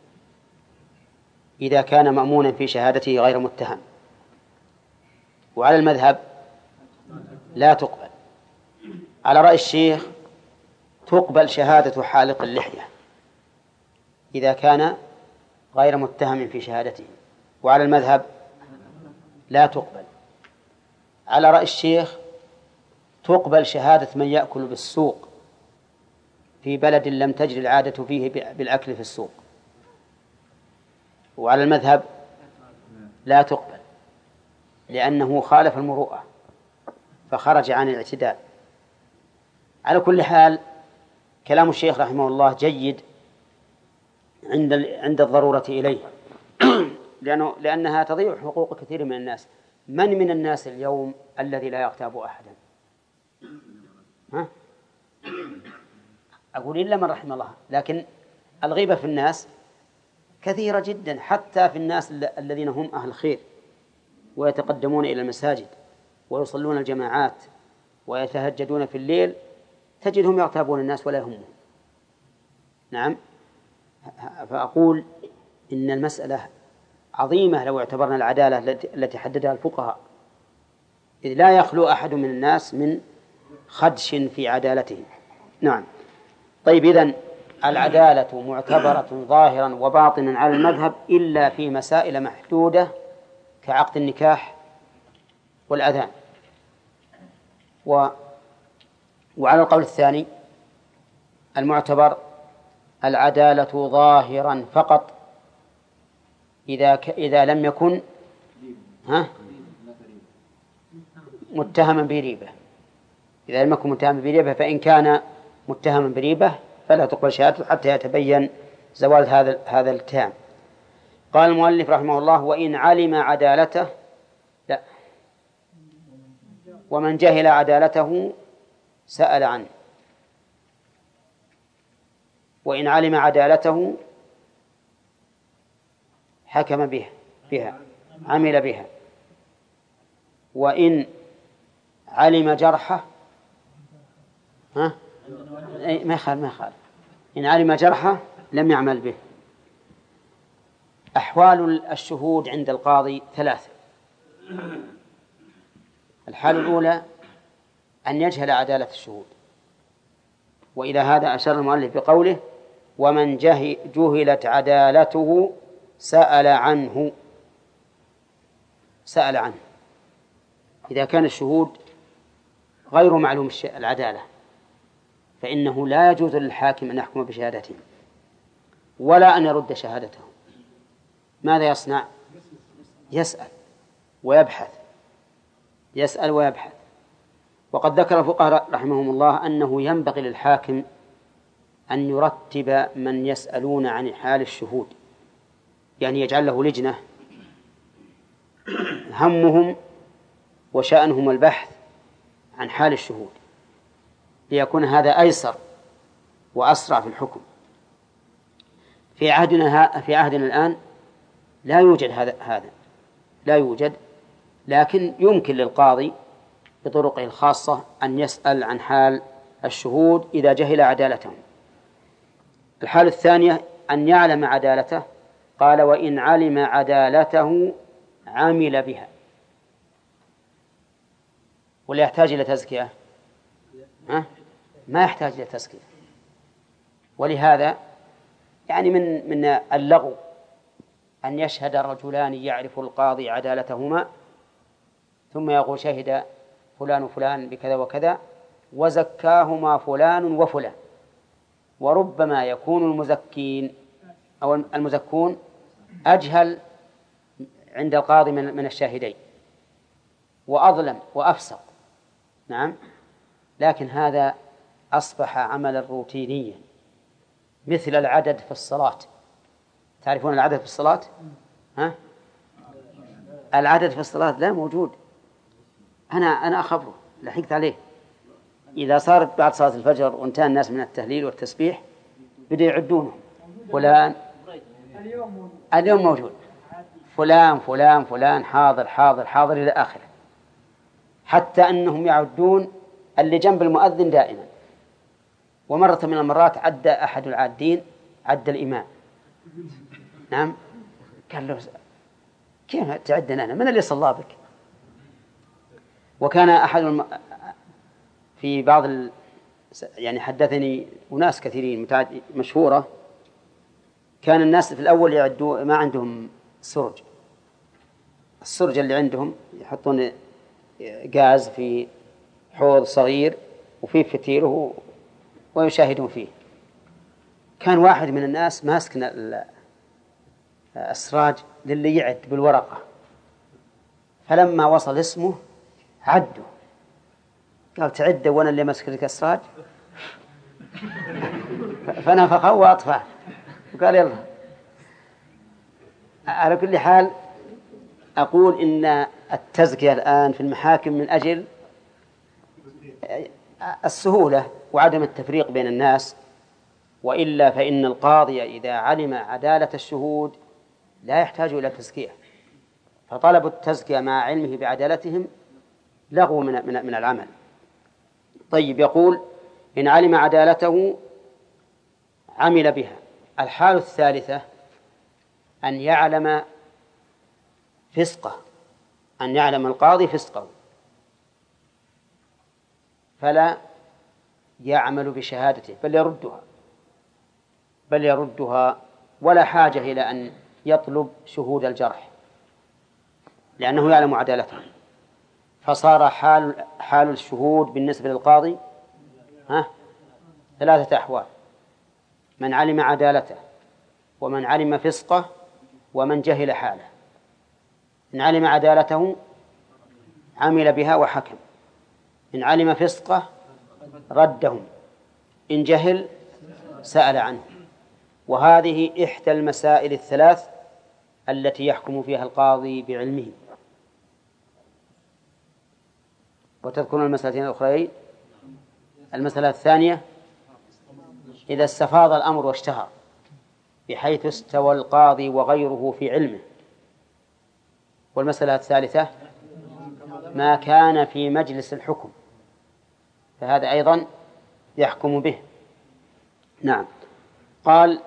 إذا كان مأمونا في شهادته غير متهم، وعلى المذهب لا تقبل. على رأي الشيخ تقبل شهادة حالق اللحية إذا كان غير متهم في شهادته، وعلى المذهب لا تقبل. على رأي الشيخ تقبل شهادة من يأكل بالسوق في بلد لم تجري العادة فيه بالأكل في السوق، وعلى المذهب لا تقبل لأنه خالف المروءة فخرج عن الاعتدال. على كل حال كلام الشيخ رحمه الله جيد عند الضرورة إليه لأنها تضيع حقوق كثير من الناس. من الناس اليوم الذي لا يغتاب أحدا؟ أقول إلا من رحم الله، لكن الغيبة في الناس كثيرة جدا، حتى في الناس الذين هم أهل خير ويتقدمون إلى المساجد ويصلون الجماعات ويتهجدون في الليل تجدهم يغتابون الناس ولا يهمهم. نعم، فأقول إن المسألة عظيمة لو اعتبرنا العدالة التي حددها الفقهاء، إذ لا يخلو أحد من الناس من خدش في عدالته. نعم. طيب، إذن العدالة معتبرة ظاهرا وباطنا على المذهب إلا في مسائل محدودة كعقد النكاح والأذان. وعلى القول الثاني المعتبر العدالة ظاهرا فقط إذا لم يكن متهما بريبة. إذا لم يكن متهما بريبة، فإن كان متهما بريبة فلا تقبل شهادته حتى يتبين زوال هذا الاتهام. قال المؤلف رحمه الله: وإن علم عدالته، لا، ومن جهل عدالته سأل عنه. وإن علم عدالته حكم بها عمل بها. وإن علم جرحه ما يخالف. إن علم جرحه لم يعمل به. أحوال الشهود عند القاضي ثلاثة. الحالة الأولى أن يجهل عدالة الشهود، وإلى هذا أشار المؤلف بقوله: ومن جهلت عدالته سأل عنه. إذا كان الشهود غير معلوم العدالة فإنه لا يجوز للحاكم أن يحكم بشهادتهم ولا أن يرد شهادته. ماذا يصنع؟ يسأل ويبحث. وقد ذكر الفقهاء رحمهم الله أنه ينبغي للحاكم أن يرتب من يسألون عن حال الشهود، يعني يجعل له لجنة همهم وشأنهم البحث عن حال الشهود ليكون هذا أيسر وأسرع في الحكم. في عهدنا الآن لا يوجد هذا لا يوجد، لكن يمكن للقاضي بطرقه الخاصة أن يسأل عن حال الشهود إذا جهل عدالتهم. الحالة الثانية أن يعلم عدالته، قال وإن علم عدالته عمل بها. ولا يحتاج إلى تزكية؟ ما يحتاج إلى تزكية. ولهذا يعني من اللغو أن يشهد الرجلان يعرف القاضي عدالتهما ثم يقول شهد فلان وفلان بكذا وكذا وزكاهما فلان وفلان، وربما يكون المزكين أو المزكون أجهل عند القاضي من الشاهدين وأظلم وأفسق. نعم، لكن هذا أصبح عملا روتينيا مثل العدد في الصلاة. تعرفون العدد في الصلاة؟ العدد في الصلاة لا موجود. أنا أخبره لحقت عليه. إذا صارت بعد صلاة الفجر وانتهى الناس من التهليل والتسبيح بدأ يعدونهم، فلان اليوم موجود، فلان فلان فلان، حاضر حاضر حاضر إلى آخره، حتى أنهم يعدون اللي جنب المؤذن دائما. ومرة من المرات عد أحد العادين عد الإمام. نعم، قال له كيف تعدنا أنا؟ من اللي صلى بك؟ وكان أحد في بعض يعني حدثني أناس كثيرين مشهورة، كان الناس في الأول يعدوا ما عندهم السرج اللي عندهم يحطون غاز في حوض صغير وفيه فتيله ويشاهدون فيه. كان واحد من الناس ماسك السراج للي يعد بالورقة، فلما وصل اسمه عده، قال تعد وانا اللي ماسك لك السراج، فنفخه واطفاه وقال يلا. على كل حال أقول إن التزكية الآن في المحاكم من أجل السهولة وعدم التفريق بين الناس، وإلا فإن القاضي إذا علم عدالة الشهود لا يحتاج إلى تزكية، فطلب التزكية مع علمه بعدالتهم لغو من العمل. طيب، يقول إن علم عدالته عمل بها. الحالة الثالثة أن يعلم فسقه، أن يعلم القاضي فسقه فلا يعمل بشهادته بل يردها ولا حاجة إلى أن يطلب شهود الجرح لأنه يعلم عدالته. فصار حال الشهود بالنسبة للقاضي ثلاثة أحوال: من علم عدالته، ومن علم فسقه، ومن جهل حاله. إن علم عدالته عمل بها وحكم، إن علم فسقه ردهم، إن جهل سأل عنه. وهذه إحدى المسائل الثلاث التي يحكم فيها القاضي بعلمه. وتذكرون المسألتين الأخرين. المسألة الثانية إذا استفاض الأمر واشتهر بحيث استوى القاضي وغيره في علمه. والمسألة الثالثة ما كان في مجلس الحكم، فهذا أيضا يحكم به. نعم. قال: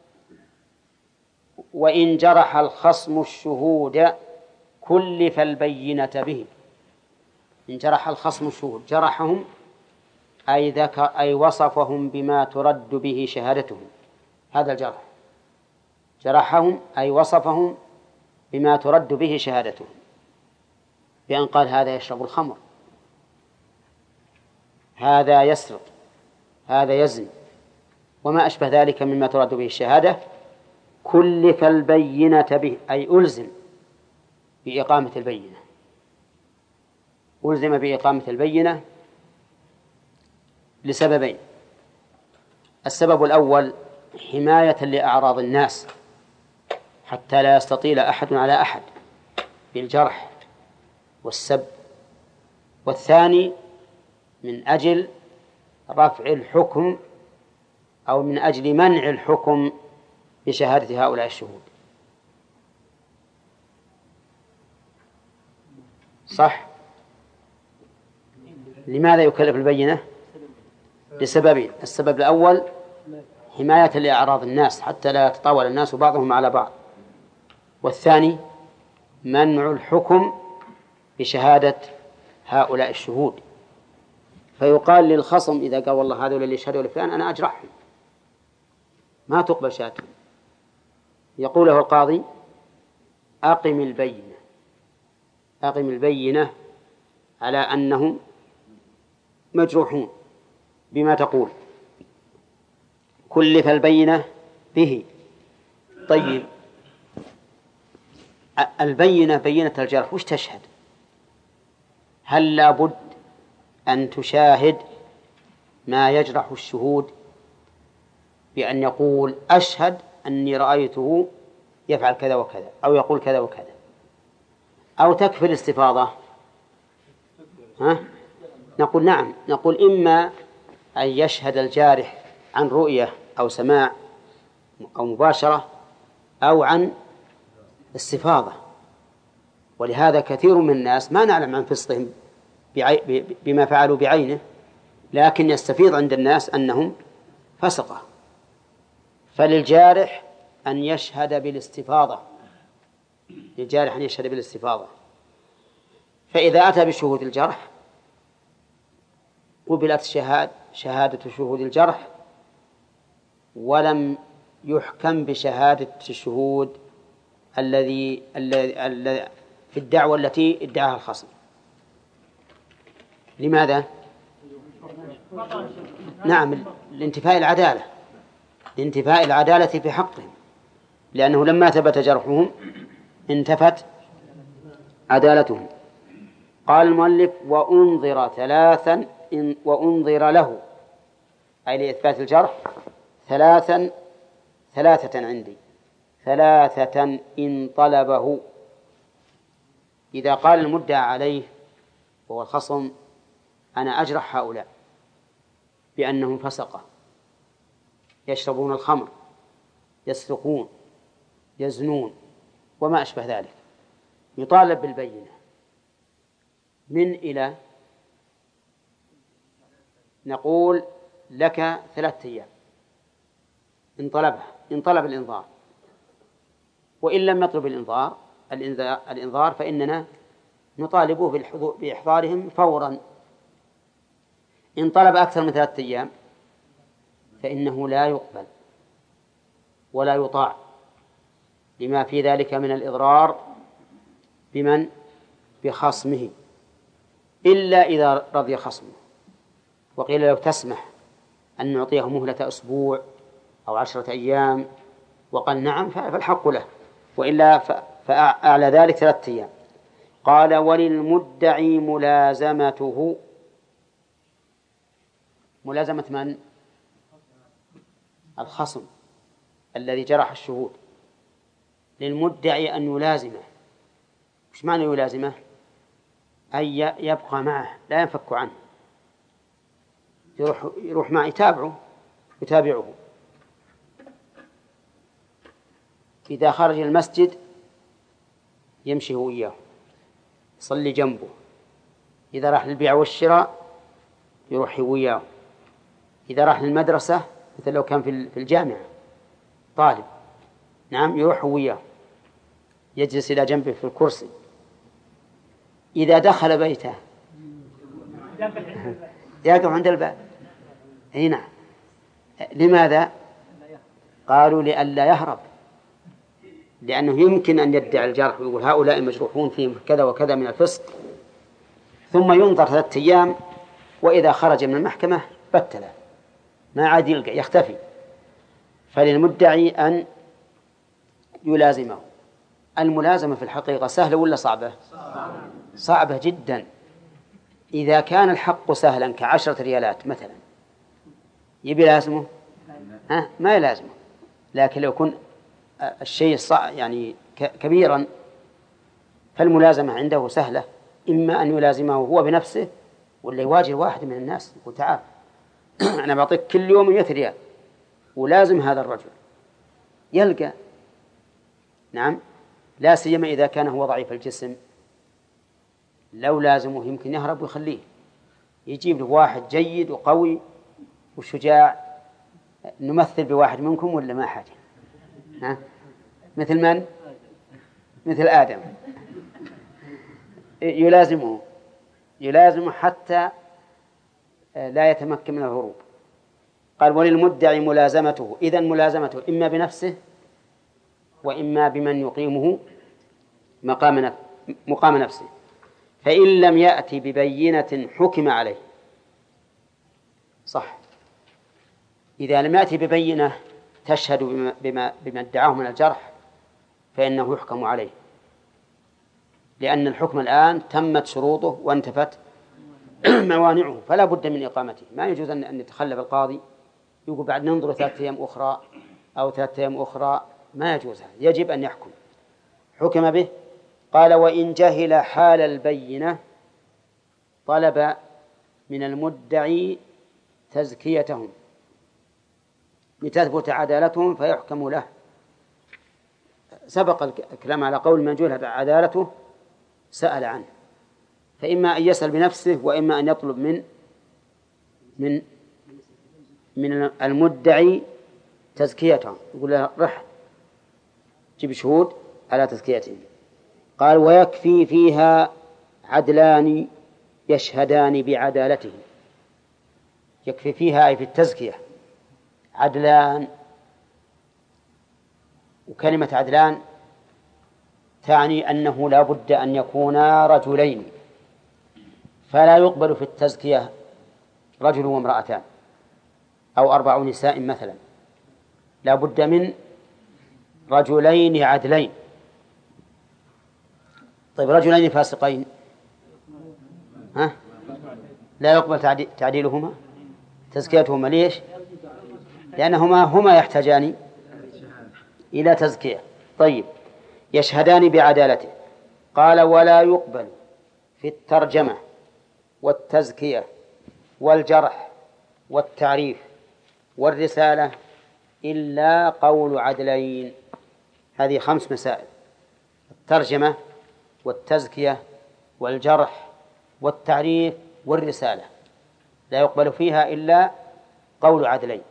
وإن جرح الخصم الشهود كلف البينة به. إن جرح الخصم الشهود، جرحهم أي وصفهم بما ترد به شهادتهم، هذا الجرح، جرحهم أي وصفهم بما ترد به شهادتهم، بأن قال هذا يشرب الخمر، هذا يسرق، هذا يزني، وما أشبه ذلك مما ترد به الشهادة. كلف البينة به أي ألزم بإقامة البينة، ألزم بإقامة البينة لسببين: السبب الأول حماية لأعراض الناس حتى لا يستطيل أحد على أحد بالجرح والسب، والثاني من أجل رفع الحكم أو من أجل منع الحكم بشهادة هؤلاء الشهود. صح؟ لماذا يكلف البينة؟ لسببين: السبب الأول حماية لأعراض الناس حتى لا يتطاول الناس بعضهم على بعض، والثاني منع الحكم بشهادة هؤلاء الشهود. فيقال للخصم إذا قال والله هذول اللي يشهدوا لفلان أنا أجرحهم، ما تقبل شهادتهم، يقول له القاضي أقم البينة، أقم البينة على أنهم مجروحون بما تقول، كلف البينة به. طيب البينة بينة الجرح وش تشهد؟ هل لابد أن تشاهد ما يجرح الشهود بأن يقول أشهد أني رأيته يفعل كذا وكذا أو يقول كذا وكذا، أو تكفي الاستفاضة؟ نقول نعم، نقول إما أن يشهد الجارح عن رؤية أو سماع أو مباشرة أو عن استفاضة. ولهذا كثير من الناس ما نعلم عن فسقهم بما فعلوا بعينه، لكن يستفيض عند الناس أنهم فسقة. فللجارح أن يشهد بالاستفاضة، للجارح أن يشهد بالاستفاضة. فإذا أتى بشهود الجرح قبلت شهادة شهود الجرح، ولم يحكم بشهادة الشهود الذي في الدعوة التي ادعاها الخصم. لماذا؟ نعم، لانتفاء العدالة، لانتفاء العدالة في حقهم، لأنه لما ثبت جرحهم انتفت عدالتهم. قال المؤلف وأنظر ثلاثا وأنظر له أي لإثبات الجرح ثلاثة عندي، ثلاثة إن طلبه. إذا قال المدعى عليه وهو الخصم أنا أجرح هؤلاء بأنهم فسقة، يشربون الخمر، يسرقون، يزنون وما أشبه ذلك، يطالب بالبينة من إلى، نقول لك 3 أيام إن طلب الإنظار، وإن لم يطلب الإنظار فإننا نطالبه بإحضارهم فورا. إن طلب أكثر من 3 أيام فإنه لا يقبل ولا يطاع، لما في ذلك من الإضرار بمن؟ بخصمه، إلا إذا رضي خصمه وقيل لو تسمح أن نعطيه مهلة أسبوع أو 10 أيام وقال نعم فالحق له، وإلا فأعلى ذلك 3 أيام. قال وللمدعي ملازمته، ملازمة من؟ الخصم الذي جرح الشهود، للمدعي أن يلازمه. وش معنى يلازمه؟ أي يبقى معه لا ينفك عنه، يروح معه يتابعه. إذا خرج المسجد يمشي وياه، يصلي جنبه. إذا راح للبيع والشراء يروح وياه. إذا راح للمدرسة مثل لو كان في الجامعة طالب، نعم يروح وياه، يجلس إلى جنبه في الكرسي. إذا دخل بيته يقف عند الباب. هنا لماذا؟ قالوا لئلا يهرب، لأنه يمكن أن يدعي الجرح ويقول هؤلاء مجروحون فيهم كذا وكذا من الفسق، ثم ينظر 3 أيام، وإذا خرج من المحكمة بتله ما عاد يلقى، يختفي. فللمدعي أن يلازمه. الملازمة في الحقيقة سهلة ولا صعبة؟ صعبة جدا. إذا كان الحق سهلا ك10 ريالات مثلا يبي لازمه؟ ما يلازمه. لكن لو يكون الشيء يعني كبيرا فالملازمة عنده سهلة، إما أن يلازمه هو بنفسه ولا يواجه واحد من الناس يقول تعال أنا بعطيك كل يوم 100 ريال ولازم هذا الرجل، يلقى. نعم، لا سيما إذا كان هو ضعيف الجسم، لو لازمه يمكن يهرب ويخليه، يجيب له واحد جيد وقوي وشجاع. نمثل بواحد منكم ولا ما حاجة؟ مثل من؟ مثل آدم. يلازمه حتى لا يتمكن من الهروب. قال وللمدعي ملازمته، إذن ملازمته إما بنفسه وإما بمن يقيمه مقام نفسه. فإن لم يأتي ببينة حكم عليه. صح، إذا لم يأتي ببينة تشهد بما ادعاه من الجرح فإنه يحكم عليه، لأن الحكم الآن تمت شروطه وانتفت موانعه، فلا بد من إقامته. ما يجوز أن يتخلف القاضي يقول بعد ننظر 3 أيام أخرى أو 3 أيام أخرى، ما يجوز هذا، يجب أن يحكم. حكم به. قال وإن جهل حال البينة طلب من المدعي تزكيتهم لتثبت عدالتهم فيحكم له. سبق الكلام على قول من جهل عدالته سأل عنه، فإما أن يسأل بنفسه وإما أن يطلب من المدعي تزكيتهم، يقول له رح جيب شهود على تزكيتهم. قال ويكفي فيها عدلان يشهدان بعدالته. يكفي فيها أي في التزكية عدلان، وكلمة عدلان تعني أنه لا بد أن يكونا رجلين، فلا يقبل في التزكية رجل وامرأتان أو 4 نساء مثلا، لا بد من رجلين عدلين. طيب رجلين فاسقين لا يقبل تعديلهما تزكيتهما. ليش؟ لأنهما يحتاجان إلى تزكية. طيب يشهدان بعدالته. قال ولا يقبل في الترجمة والتزكية والجرح والتعريف والرسالة إلا قول عدلين. هذه 5 مسائل: الترجمة والتزكية والجرح والتعريف والرسالة لا يقبل فيها إلا قول عدلين.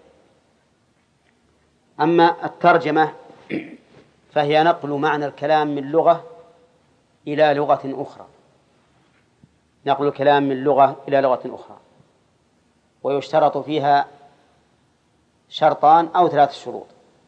أما الترجمة فهي نقل معنى الكلام من لغة إلى لغة أخرى، نقل الكلام من لغة إلى لغة أخرى، ويشترط فيها شرطان أو 3 شروط.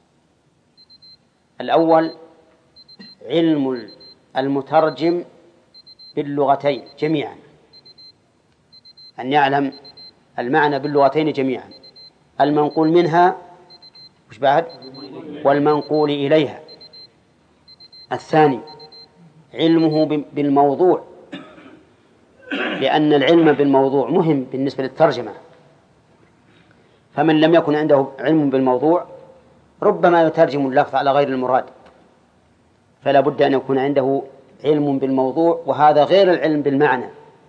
الأول علم المترجم باللغتين جميعا، أن يعلم المعنى باللغتين جميعا، المنقول منها وش بعد والمنقول إليها. الثاني علمه بالموضوع، لأن العلم بالموضوع مهم بالنسبة للترجمة، فمن لم يكن عنده علم بالموضوع ربما يترجم اللفظ على غير المراد، فلا بد أن يكون عنده علم بالموضوع، وهذا غير العلم بالمعنى.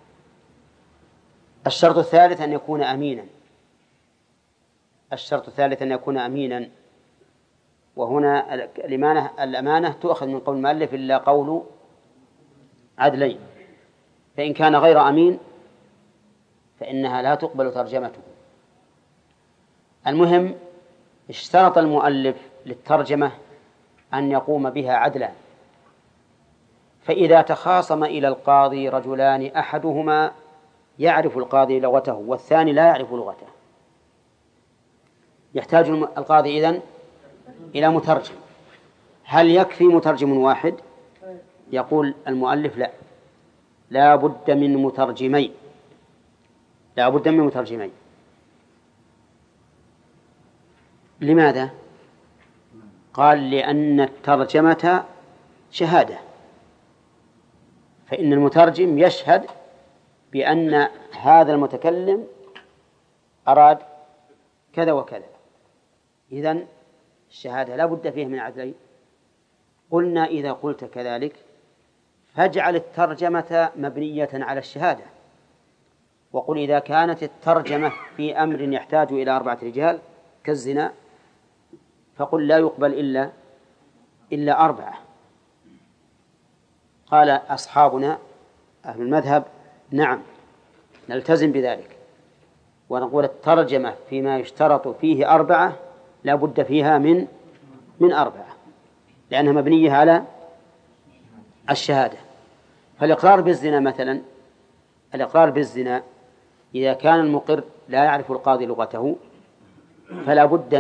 الشرط الثالث أن يكون أمينا. الشرط الثالث أن يكون أمينا، وهنا الأمانة تؤخذ من قول المؤلف إلا قول عدلين، فإن كان غير أمين فإنها لا تقبل ترجمته. المهم اشترط المؤلف للترجمة أن يقوم بها عدلا، فإذا تخاصم إلى القاضي رجلان أحدهما يعرف القاضي لغته والثاني لا يعرف لغته، يحتاج القاضي إذن إلى مترجم. هل يكفي مترجم واحد؟ يقول المؤلف لا، لا بد من مترجمين، لا بد من مترجمين. لماذا؟ قال لأن الترجمة شهادة، فإن المترجم يشهد بأن هذا المتكلم أراد كذا وكذا، إذن الشهادة لا بد فيه من عدلين. قلنا إذا قلت كذلك فاجعل الترجمة مبنية على الشهادة، وقل إذا كانت الترجمة في أمر يحتاج إلى 4 رجال كالزنا فقل لا يقبل إلا 4. قال أصحابنا أهل المذهب نعم نلتزم بذلك، ونقول الترجمة فيما يشترط فيه 4 لا بد فيها من 4، لأنها مبنية على الشهادة. فالإقرار بالزنا مثلا، الإقرار بالزنا إذا كان المقر لا يعرف القاضي لغته فلا بد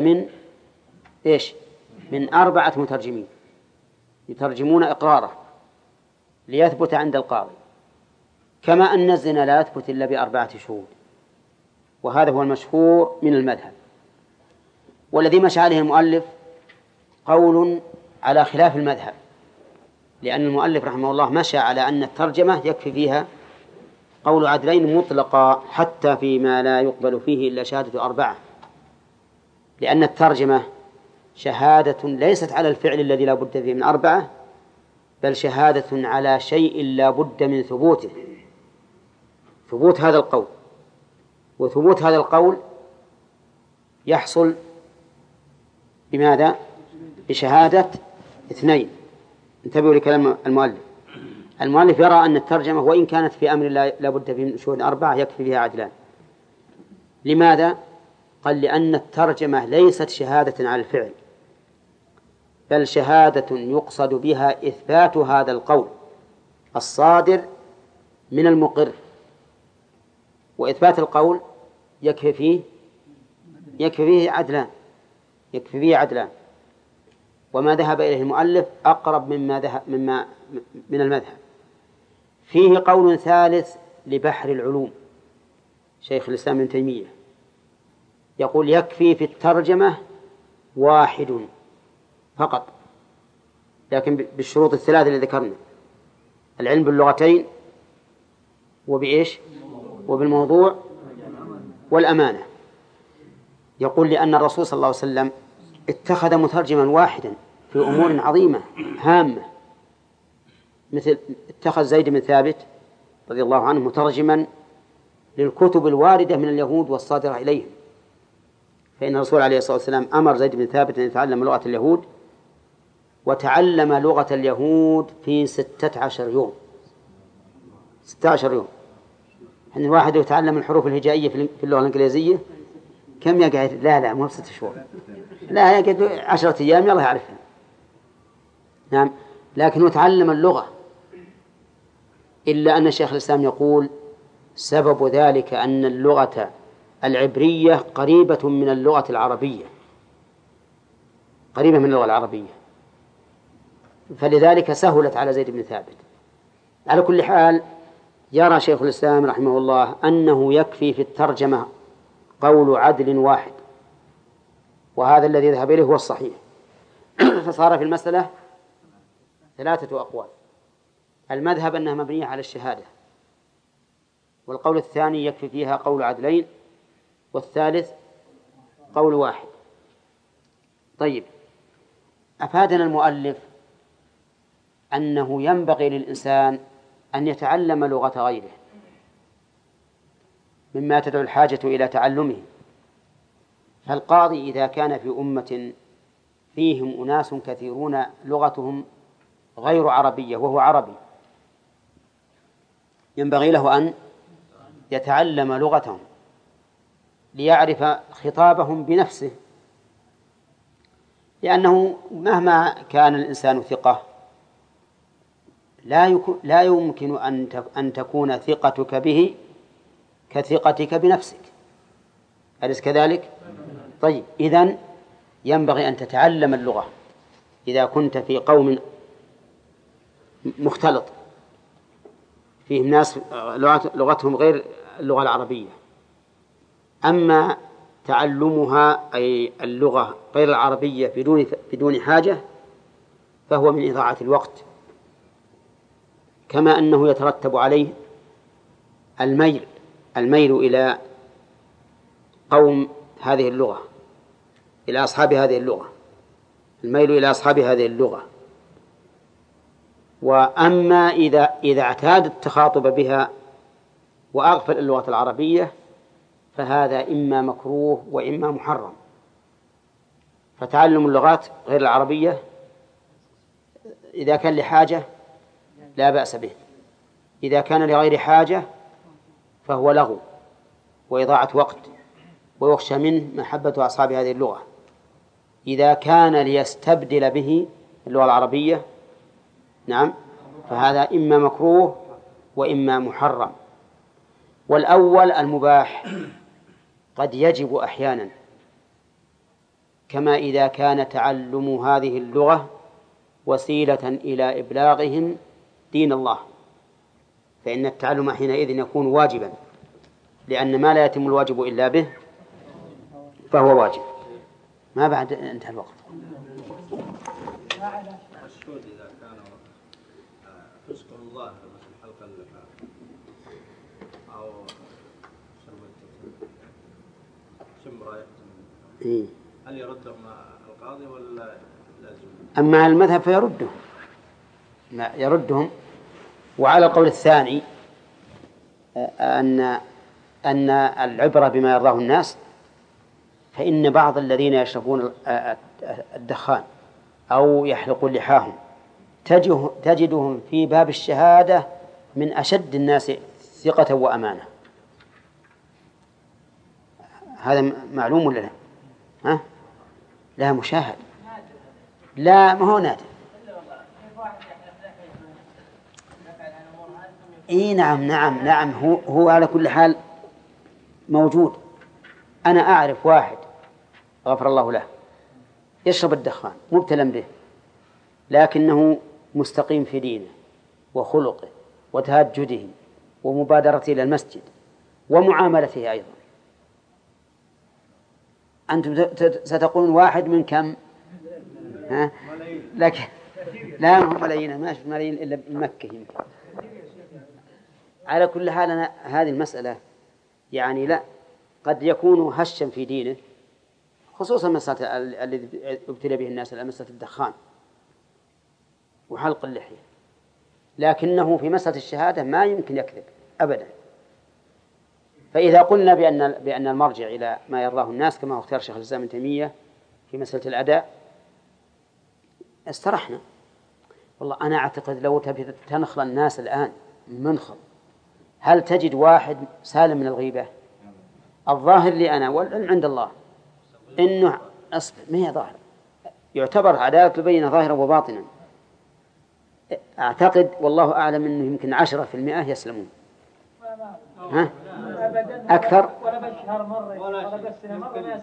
من 4 مترجمين يترجمون إقراره ليثبت عند القاضي، كما أن الزنا لا يثبت إلا ب4 شهود، وهذا هو المشهور من المذهب. والذي مشى عليه المؤلف قول على خلاف المذهب، لأن المؤلف رحمه الله مشى على أن الترجمة يكفي فيها قول عدلين مطلقا حتى فيما لا يقبل فيه إلا شهادة 4، لأن الترجمة شهادة ليست على الفعل الذي لا بد فيه من 4، بل شهادة على شيء لا بد من ثبوته، ثبوت هذا القول. وثبوت هذا القول يحصل بماذا؟ بشهادة 2. انتبهوا لكلام المؤلف يرى أن الترجمة وإن كانت في أمر لا بد فيه من شهود 4 يكفي بها عدلان. لماذا؟ قال لأن الترجمة ليست شهادة على الفعل، بل شهادة يقصد بها إثبات هذا القول الصادر من المقر، وإثبات القول يكفي فيه عدلان. وما ذهب إليه المؤلف أقرب من المذهب. فيه قول ثالث لبحر العلوم شيخ الإسلام ابن تيمية، يقول يكفي في الترجمة 1 فقط، لكن بالشروط 3 اللي ذكرنا: العلم باللغتين، وبالموضوع، والأمانة. يقول لأن الرسول صلى الله عليه وسلم اتخذ مترجما واحدا في أمور عظيمة هامة، مثل اتخذ زيد بن ثابت رضي الله عنه مترجما للكتب الواردة من اليهود والصادرة إليهم، فإن الرسول عليه الصلاة والسلام أمر زيد بن ثابت أن يتعلم لغة اليهود، وتعلم لغة اليهود في 16 يوم. 16 يوم. أن الواحد يتعلم الحروف الهجائية في اللغة الإنجليزية كم يقعد؟ لا مو 6 شهور، لا يقعد 10 أيام يلا يعرفها. نعم، لكن يتعلم اللغة. إلا أن شيخ الإسلام يقول سبب ذلك أن اللغة العبرية قريبة من اللغة العربية، قريبة من اللغة العربية، فلذلك سهلت على زيد بن ثابت. على كل حال يرى شيخ الإسلام رحمه الله أنه يكفي في الترجمة قول عدل واحد، وهذا الذي ذهب إليه هو الصحيح. فصار في المسألة 3 أقوال: المذهب أنها مبنية على الشهادة، والقول الثاني يكفي فيها قول عدلين، والثالث قول واحد. طيب، أفادنا المؤلف أنه ينبغي للإنسان أن يتعلم لغة غيره مما تدعو الحاجة إلى تعلمه. فالقاضي إذا كان في أمة فيهم أناس كثيرون لغتهم غير عربية وهو عربي، ينبغي له أن يتعلم لغتهم ليعرف خطابهم بنفسه، لأنه مهما كان الإنسان ثقة لا يمكن أن تكون ثقتك به كثقتك بنفسك، أليس كذلك؟ طيب، إذن ينبغي أن تتعلم اللغة إذا كنت في قوم مختلط فيهم ناس لغتهم غير اللغة العربية. أما تعلمها أي اللغة غير العربية بدون حاجة فهو من إضاعة الوقت، كما أنه يترتب عليه الميل إلى قوم هذه اللغة، إلى أصحاب هذه اللغة، الميل إلى أصحاب هذه اللغة. وأما إذا اعتاد التخاطب بها وأغفل اللغة العربية فهذا إما مكروه وإما محرم. فتعلم اللغات غير العربية إذا كان لحاجة لا بأس به، إذا كان لغير حاجة فهو لغو وإضاعة وقت ويخشى منه محبة أصحاب هذه اللغة. إذا كان ليستبدل به اللغة العربية نعم فهذا إما مكروه وإما محرم. والأول المباح قد يجب أحيانا، كما إذا كان تعلم هذه اللغة وسيلة إلى إبلاغهم دين الله فإن التعلم حينئذ يكون واجبا، لأن ما لا يتم الواجب إلا به فهو واجب. ما بعد انتهى الوقت. الشهود إذا كان فسق الله مثل حلق اللحى أو شم راية هل يردهم القاضي ولا لازم؟ أما المذهب فيرده، يردهم. وعلى القول الثاني أن العبرة بما يرضاه الناس، فإن بعض الذين يشربون الدخان أو يحلقون لحاهم تجدهم في باب الشهادة من أشد الناس ثقة وأمانة. هذا معلوم ولا لا؟ ها؟ لا مشاهد، لا ما هو نادر. إيه نعم هو على كل حال موجود. أنا أعرف واحد غفر الله له يشرب الدخان مبتلى به، لكنه مستقيم في دينه وخلقه وتهجده ومبادرته إلى المسجد ومعاملته أيضا. أنتم ستقولون واحد من كم؟ ها؟ لكن لا هم ملايين، ما شفت ملايين إلا بمكة يمكن. على كل حال أنا هذه المسألة يعني لا قد يكون هشا في دينه، خصوصا مسألة الذي ابتلى به الناس مسألة الدخان وحلق اللحية، لكنه في مسألة الشهادة ما يمكن يكذب أبدا. فإذا قلنا بأن المرجع إلى ما يرضاه الناس كما هو اختيار شيخ الإسلام ابن تيمية في مسألة الأداء استرحنا. والله أنا أعتقد لو تبي تنخل الناس الآن منخل هل تجد واحد سالم من الغيبة؟ الظاهر لي أنا والعلم عند الله إنه أصل ما هي ظاهر، يعتبر عدالة البينة ظاهرا وباطنا. أعتقد والله أعلم إنه يمكن 10% يسلمون. ها؟ أكثر؟ ولا بالشهر مرة ولا بالسنة مرة ما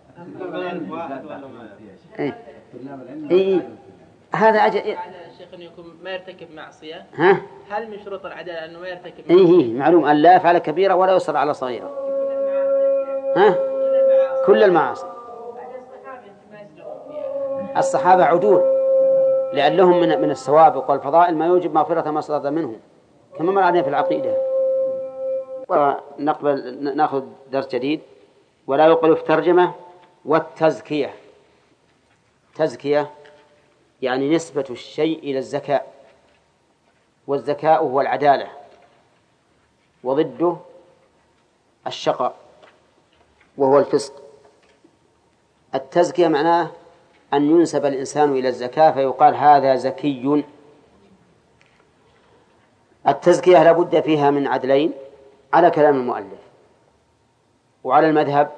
يسمح. إيه هذا أجل الشيخ أنه يكون ما يرتكب معصية. ها؟ هل من شروط العدالة أنه ما يرتكب معصية؟ إيه معلوم أن لا يفعل كبيرة ولا يصر على صغيرة. ها؟ كل المعاصي. الصحابة عدول لأن لهم من السوابق والفضائل ما يوجب مغفرة ما صدر منهم كما مر علينا في العقيدة. نأخذ درس جديد. ولا يقبل في الترجمة والتزكية. تزكية يعني نسبة الشيء إلى الزكاء، والزكاء هو العدالة وضده الشقاء وهو الفسق. التزكية معناه أن ينسب الإنسان إلى الزكاة فيقال هذا زكي. التزكية لابد فيها من عدلين على كلام المؤلف، وعلى المذهب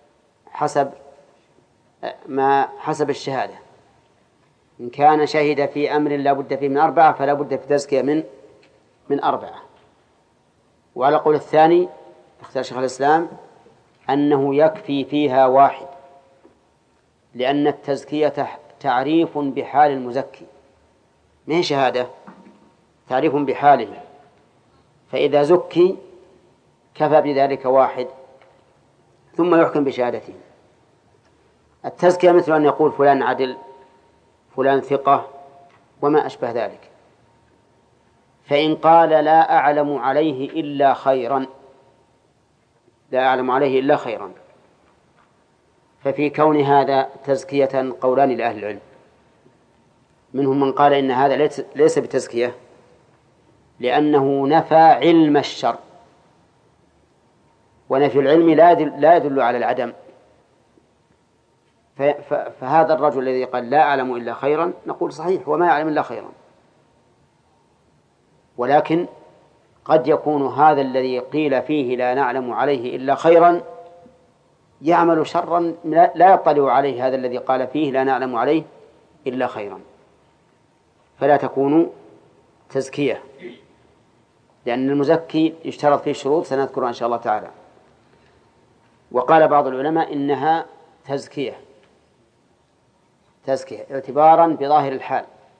حسب الشهادة. إن كان شهد في أمر لا بد فيه من 4 فلا بد في تزكية من 4. وعلى قول الثاني اختار شيخ الإسلام أنه يكفي فيها 1 لأن التزكية تعريف بحال المزكي، ما هي شهادة، تعريف بحاله، فإذا زكي كفى بذلك واحد ثم يحكم بشهادته. التزكية مثل أن يقول فلان عدل، فلان ثقة، وما أشبه ذلك. فإن قال لا أعلم عليه إلا خيرا، لا أعلم عليه إلا خيرا، ففي كون هذا تزكية قولان لأهل العلم. منهم من قال إن هذا ليس بتزكية، لأنه نفى علم الشر، ونفي العلم لا يدل على العدم. فهذا الرجل الذي قال لا أعلم إلا خيرا نقول صحيح، وما يعلم إلا خيرا، ولكن قد يكون هذا الذي قيل فيه لا نعلم عليه إلا خيرا يعمل شرا لا يطلع عليه هذا الذي قال فيه لا نعلم عليه إلا خيرا، فلا تكون تزكية، لأن المزكي يشترط فيه شروط سنذكرها إن شاء الله تعالى. وقال بعض العلماء إنها تزكية اعتبارا بظاهر الحال،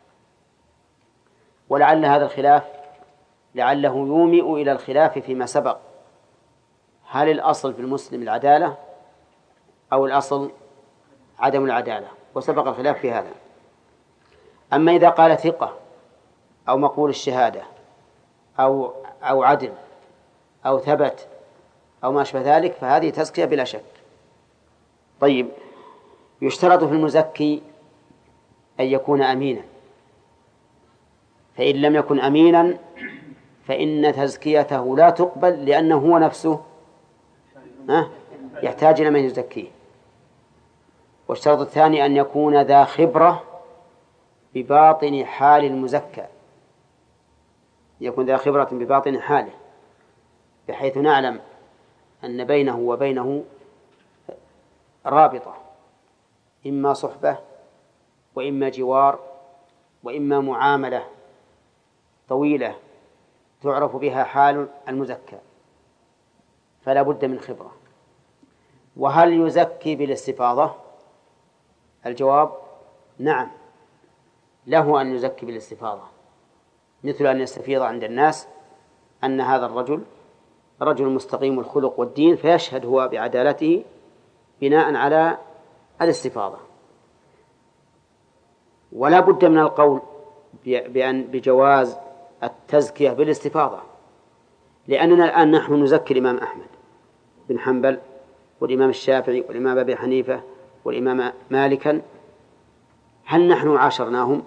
ولعل هذا الخلاف لعله يومئ إلى الخلاف فيما سبق، هل الأصل في المسلم العدالة أو الأصل عدم العدالة، وسبق الخلاف في هذا. أما إذا قال ثقة أو مقبول الشهادة أو عدل أو ثبت أو ما أشبه ذلك فهذه تزكية بلا شك. طيب، يشترط في المزكي أن يكون أمينا، فإن لم يكن أمينا فإن تزكيته لا تقبل، لأنه هو نفسه يحتاج إلى من يزكيه. والشرط الثاني أن يكون ذا خبرة بباطن حال المزكى، يكون ذا خبرة بباطن حاله، بحيث نعلم أن بينه وبينه رابطة، إما صحبة وإما جوار وإما معاملة طويلة تعرف بها حال المزكى، فلا بد من خبرة. وهل يزكي بالاستفاضة؟ الجواب نعم، له أن يزكي بالاستفاضة، مثل أن يستفيض عند الناس أن هذا الرجل رجل مستقيم الخلق والدين، فيشهد هو بعدالته بناء على الاستفاضة. ولا بد من القول بجواز التزكية بالاستفاضة، لأننا الآن نحن نزكي الإمام أحمد بن حنبل والإمام الشافعي والإمام أبي حنيفة والإمام مالكا، هل نحن عاشرناهم؟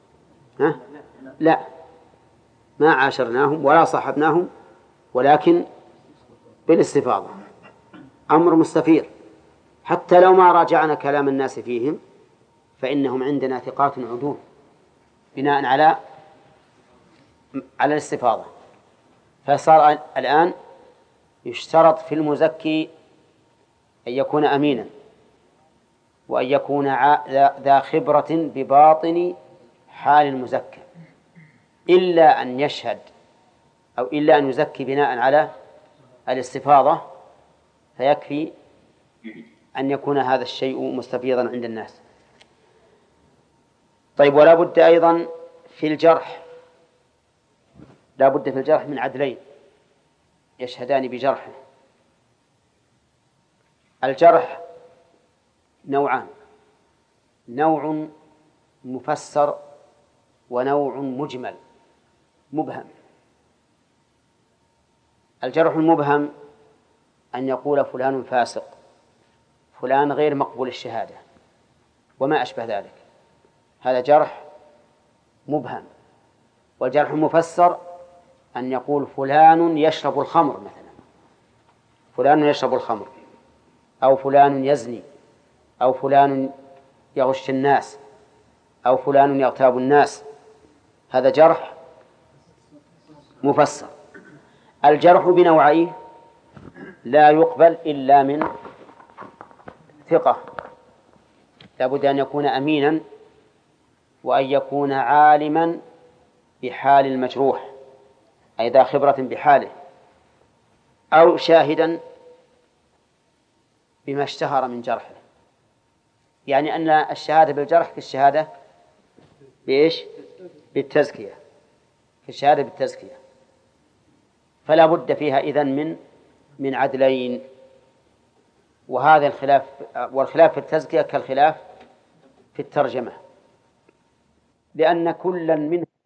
لا، ما عاشرناهم ولا صاحبناهم، ولكن بالاستفاضة، أمر مستفيض. حتى لو ما راجعنا كلام الناس فيهم فإنهم عندنا ثقات عدول بناء على الاستفاضة. فصار الآن يشترط في المزكي أن يكون أمينا، وأن يكون ذا خبرة بباطن حال المزكى، إلا أن يشهد أو إلا أن يزكي بناء على الاستفاضة، فيكفي أن يكون هذا الشيء مستفيضا عند الناس. طيب، ولا بد أيضا في الجرح، لا بد في الجرح من عدلين يشهدان بجرحه. الجرح نوعان، نوع مفسر ونوع مجمل مبهم. الجرح المبهم أن يقول فلان فاسق، فلان غير مقبول الشهادة، وما أشبه ذلك، هذا جرح مبهم. والجرح المفسر أن يقول فلان يشرب الخمر مثلا، فلان يشرب الخمر، أو فلان يزني، أو فلان يغش الناس، أو فلان يغتاب الناس، هذا جرح مفسر. الجرح بنوعيه لا يقبل إلا من ثقة، لا بد أن يكون أمينا، وأن يكون عالما بحال المجروح، أي ذا خبرة بحاله، أو شاهدا بما اشتهر من جرحه، يعني أن الشهادة بالجرح كالشهادة بإيش؟ بالتزكية، كالشهادة بالتزكية، فلا بد فيها إذن من عدلين. وهذا الخلاف، والخلاف في التزكية كالخلاف في الترجمة، لأن كلا منهم